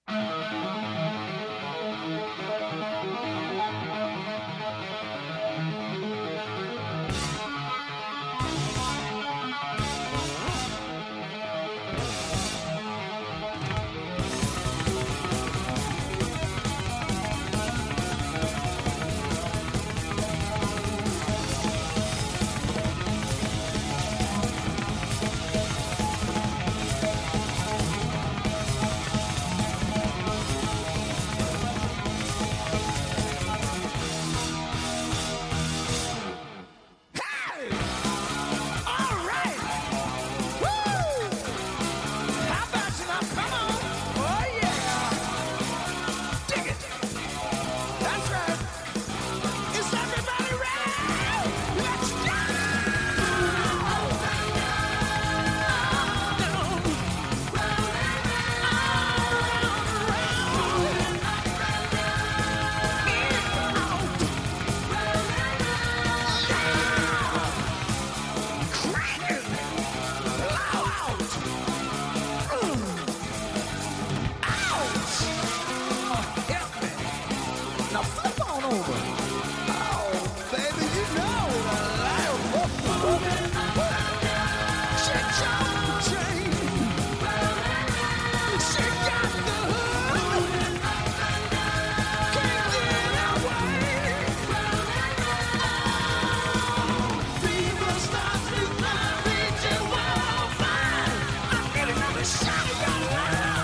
Now flip on over. Oh, baby, you know the She jumped the train. She got the hood. Can't get away. Oh, fever starts with my reaching wild fire. I'm getting on the shotgun now.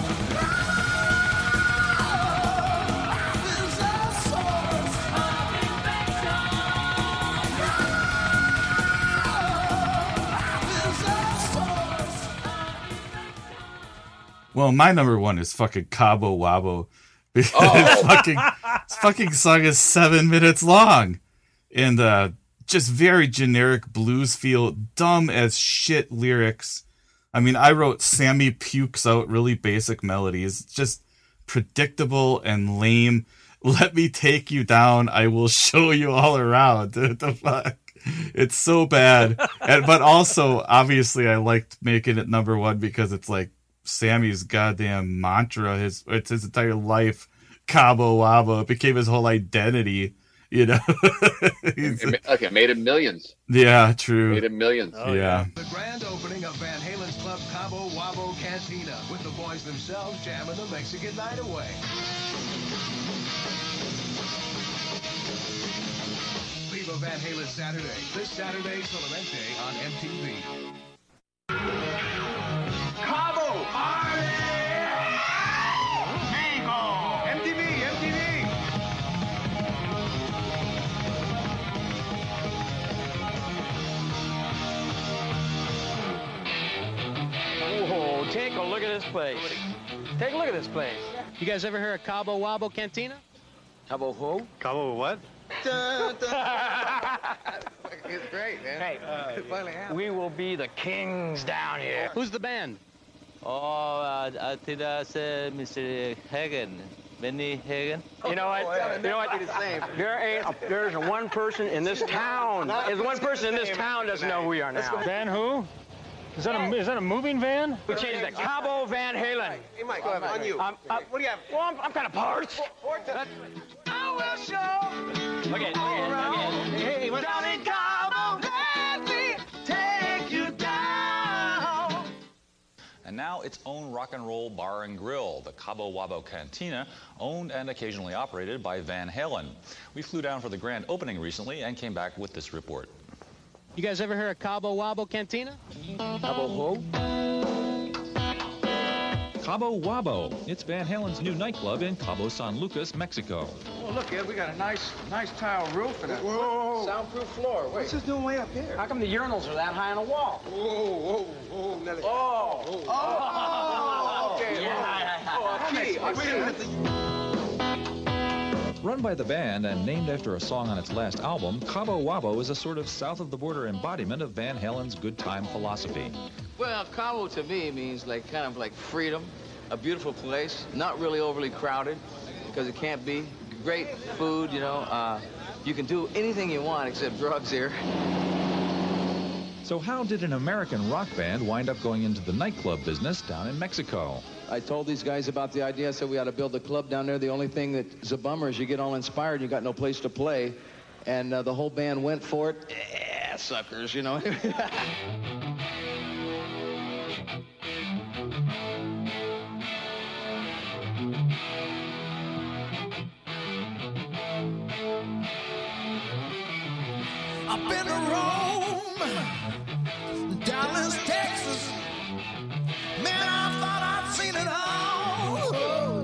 Well, my number one is fucking Cabo Wabo. Oh. fucking, this fucking song is seven minutes long. And uh, just very generic blues feel, dumb as shit lyrics. I mean, I wrote Sammy pukes out really basic melodies, just predictable and lame. Let me take you down. I will show you all around. What the fuck? It's so bad. And, but also, obviously, I liked making it number one because it's like Sammy's goddamn mantra. His it's his entire life. Cabo Wabo. It became his whole identity. You know. He's, It, okay, made him millions. yeah, true. Made him millions. Oh, yeah. The grand opening of Van Halen's Club Cabo Wabo Cantina, with the boys themselves jamming the Mexican night away. Viva Van Halen Saturday, this Saturday, Solamente on M T V. Cabo! Mexico! M T V, M T V! Whoa, take a look at this place. Take a look at this place. You guys ever heard of Cabo Wabo Cantina? Cabo who? Cabo what? It's great, man. Hey, uh, we will be the kings down here. Who's the band? Oh, uh, I think that's uh, Mister Hagen, Benny Hagen. You know what? You know what? There ain't. A, there's one person in this town. There's one person in this town doesn't know who we are now. Van who? Is that a is that a moving van? We changed it. Cabo Van Halen. Hey, Mike, on you. Um, uh, what do you have? Well, I'm, I'm kind of parched. I will show. Look at, look at, look at. Hey, what's Down in Cabo, let me take you down. And now its own rock and roll bar and grill, the Cabo Wabo Cantina, owned and occasionally operated by Van Halen. We flew down for the grand opening recently and came back with this report. You guys ever heard of Cabo Wabo Cantina? Cabo who? Cabo Wabo. It's Van Halen's new nightclub in Cabo San Lucas, Mexico. Oh, look, Ed, we got a nice, nice tile roof and a Whoa. soundproof floor. Wait, What's this doing way up here? How come the urinals are that high on the wall? Whoa, whoa, whoa, Nelly. Oh. Oh, oh, okay. Yeah. Oh, I see. I see. Run by the band and named after a song on its last album, Cabo Wabo is a sort of south-of-the-border embodiment of Van Halen's good time philosophy. Well, Cabo to me means like kind of like freedom, a beautiful place, not really overly crowded, because it can't be. Great food, you know. Uh, you can do anything you want except drugs here. So how did an American rock band wind up going into the nightclub business down in Mexico? I told these guys about the idea. I said we ought to build a club down there. The only thing that's a bummer is you get all inspired and you got no place to play. And uh, the whole band went for it. Yeah, suckers, you know. I've been to Rome, Dallas, Texas. Man, I thought I'd seen it all.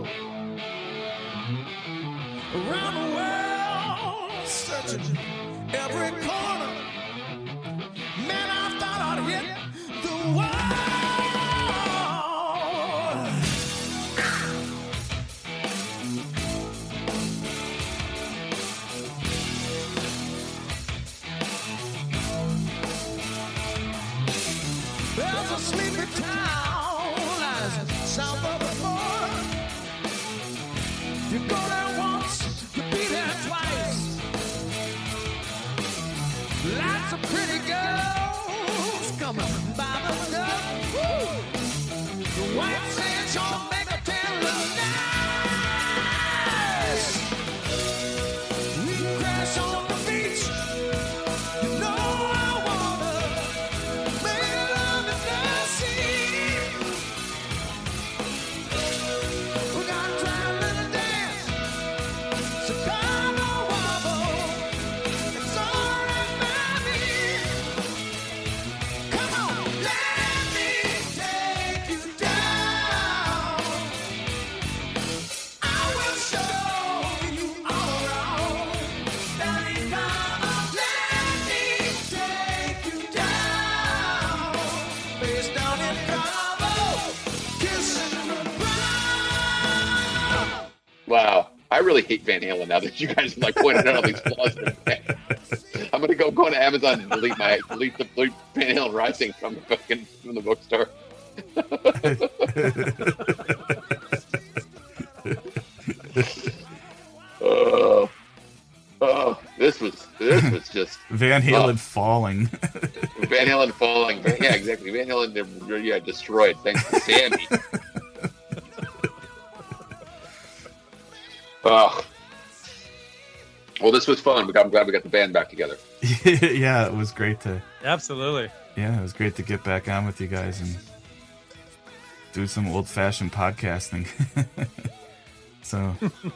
Around the world, searching every corner. Man, I thought I'd hit the world. There's a sleepy town south of the border. You go there once, you be there twice. Lots of pretty girls coming by the door. The white sand sure make a town look nice. We can crash on the beach. You know I wanna make love in the sea. We got try a little dance. So come on, wobble. It's all right by me. Come on, let me take you down. I will show you all around. Down in Cabo, let me take you down. Face down in Cabo, kissing the ground. Wow. I really hate Van Halen now that you guys have like pointed out all these flaws in the band. I'm gonna go go to Amazon and delete my delete the delete Van Halen Rising from the fucking from the bookstore. Oh, oh, this was this was just Van Halen oh. falling. Van Halen falling. Yeah, exactly. Van Halen, yeah, destroyed thanks to Sammy. Oh. Well, this was fun. I'm glad we got the band back together. Yeah, it was great to. Absolutely. Yeah, it was great to get back on with you guys and do some old-fashioned podcasting. So,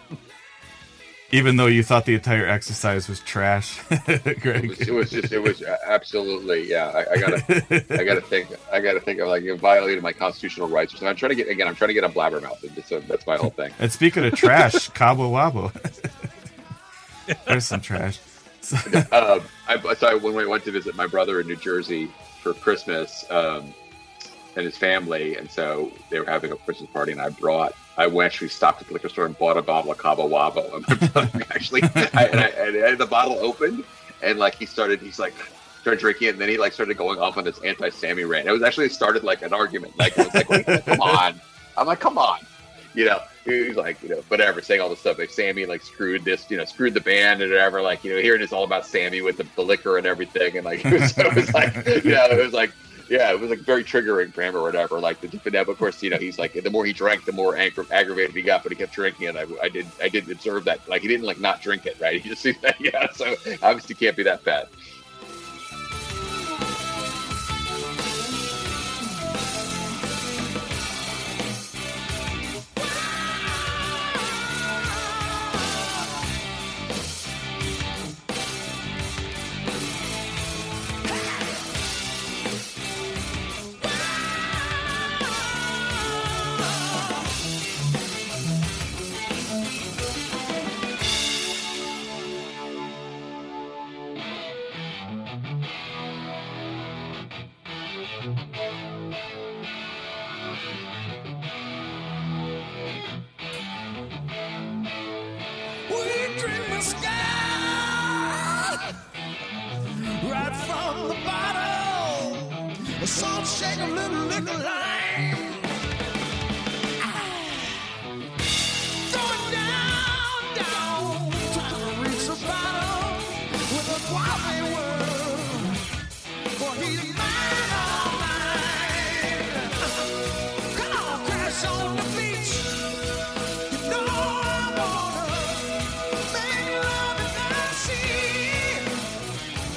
even though you thought the entire exercise was trash, Greg, it was, it was just, it was absolutely, yeah. I, I gotta, I gotta think, I gotta think of like you violated my constitutional rights or something. I'm trying to get again. I'm trying to get on Blabbermouth. So that's my whole thing. And speaking of trash, Cabo Wabo. There's some trash. So, um, I, so I, when we went to visit my brother in New Jersey for Christmas, um, and his family, and so they were having a Christmas party, and I brought, I actually stopped at the liquor store and bought a bottle of Cabo Wabo. And my brother actually, I, and, I, and I had the bottle opened, and like he started, he's like, started drinking it, and then he like started going off on this anti-Sammy rant. It was actually it started like an argument. Like it was like, wait, come on. I'm like, come on. You know, he's like, you know, whatever, saying all this stuff. Like Sammy like screwed this, you know, screwed the band and whatever. Like, you know, hearing it's all about Sammy with the, the liquor and everything. And like, it was, it was like, you know, it was like, yeah, it was like very triggering for him or whatever. Like the different, of course, you know, he's like, the more he drank, the more aggra- aggravated he got, but he kept drinking. And I, I did, I did observe that. Like he didn't like not drink it, right? He just, yeah. So obviously can't be that bad.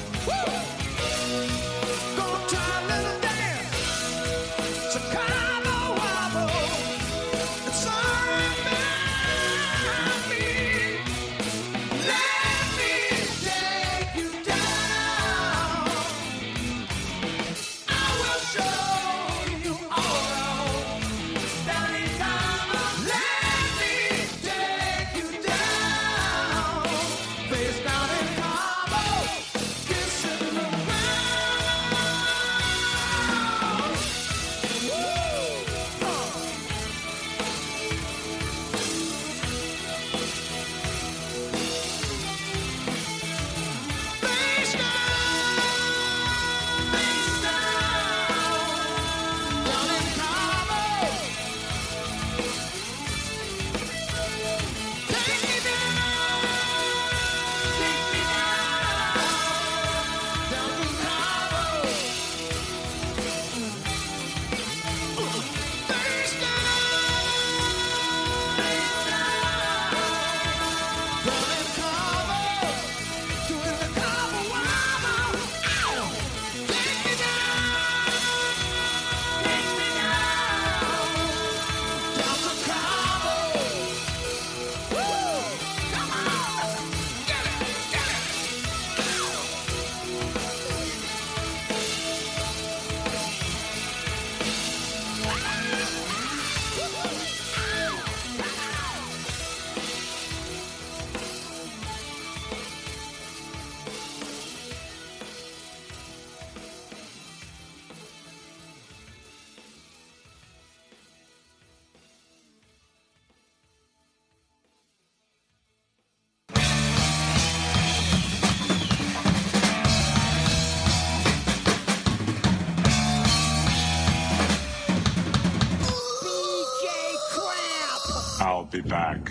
Chicago. be back.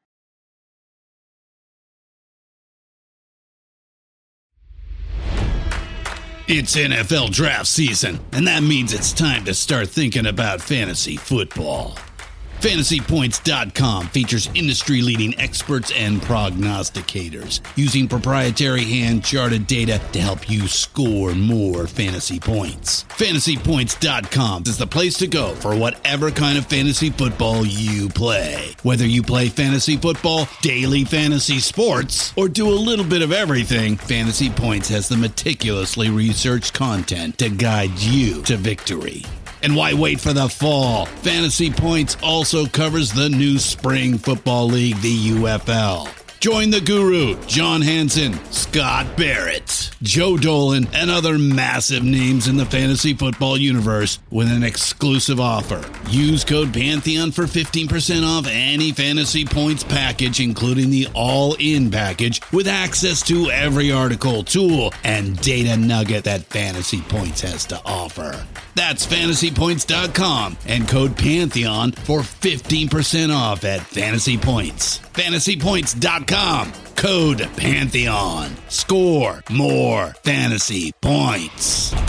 It's N F L draft season, and that means it's time to start thinking about fantasy football. Fantasy Points dot com features industry-leading experts and prognosticators using proprietary hand-charted data to help you score more fantasy points. Fantasy Points dot com is the place to go for whatever kind of fantasy football you play. Whether you play fantasy football, daily fantasy sports, or do a little bit of everything, Fantasy Points has the meticulously researched content to guide you to victory. And why wait for the fall? Fantasy Points also covers the new Spring Football League, the U F L. Join the guru, John Hansen, Scott Barrett, Joe Dolan, and other massive names in the fantasy football universe with an exclusive offer. Use code Pantheon for fifteen percent off any Fantasy Points package, including the all-in package, with access to every article, tool, and data nugget that Fantasy Points has to offer. That's Fantasy Points dot com and code Pantheon for fifteen percent off at Fantasy Points. Fantasy Points dot com, code Pantheon. Score more fantasy points.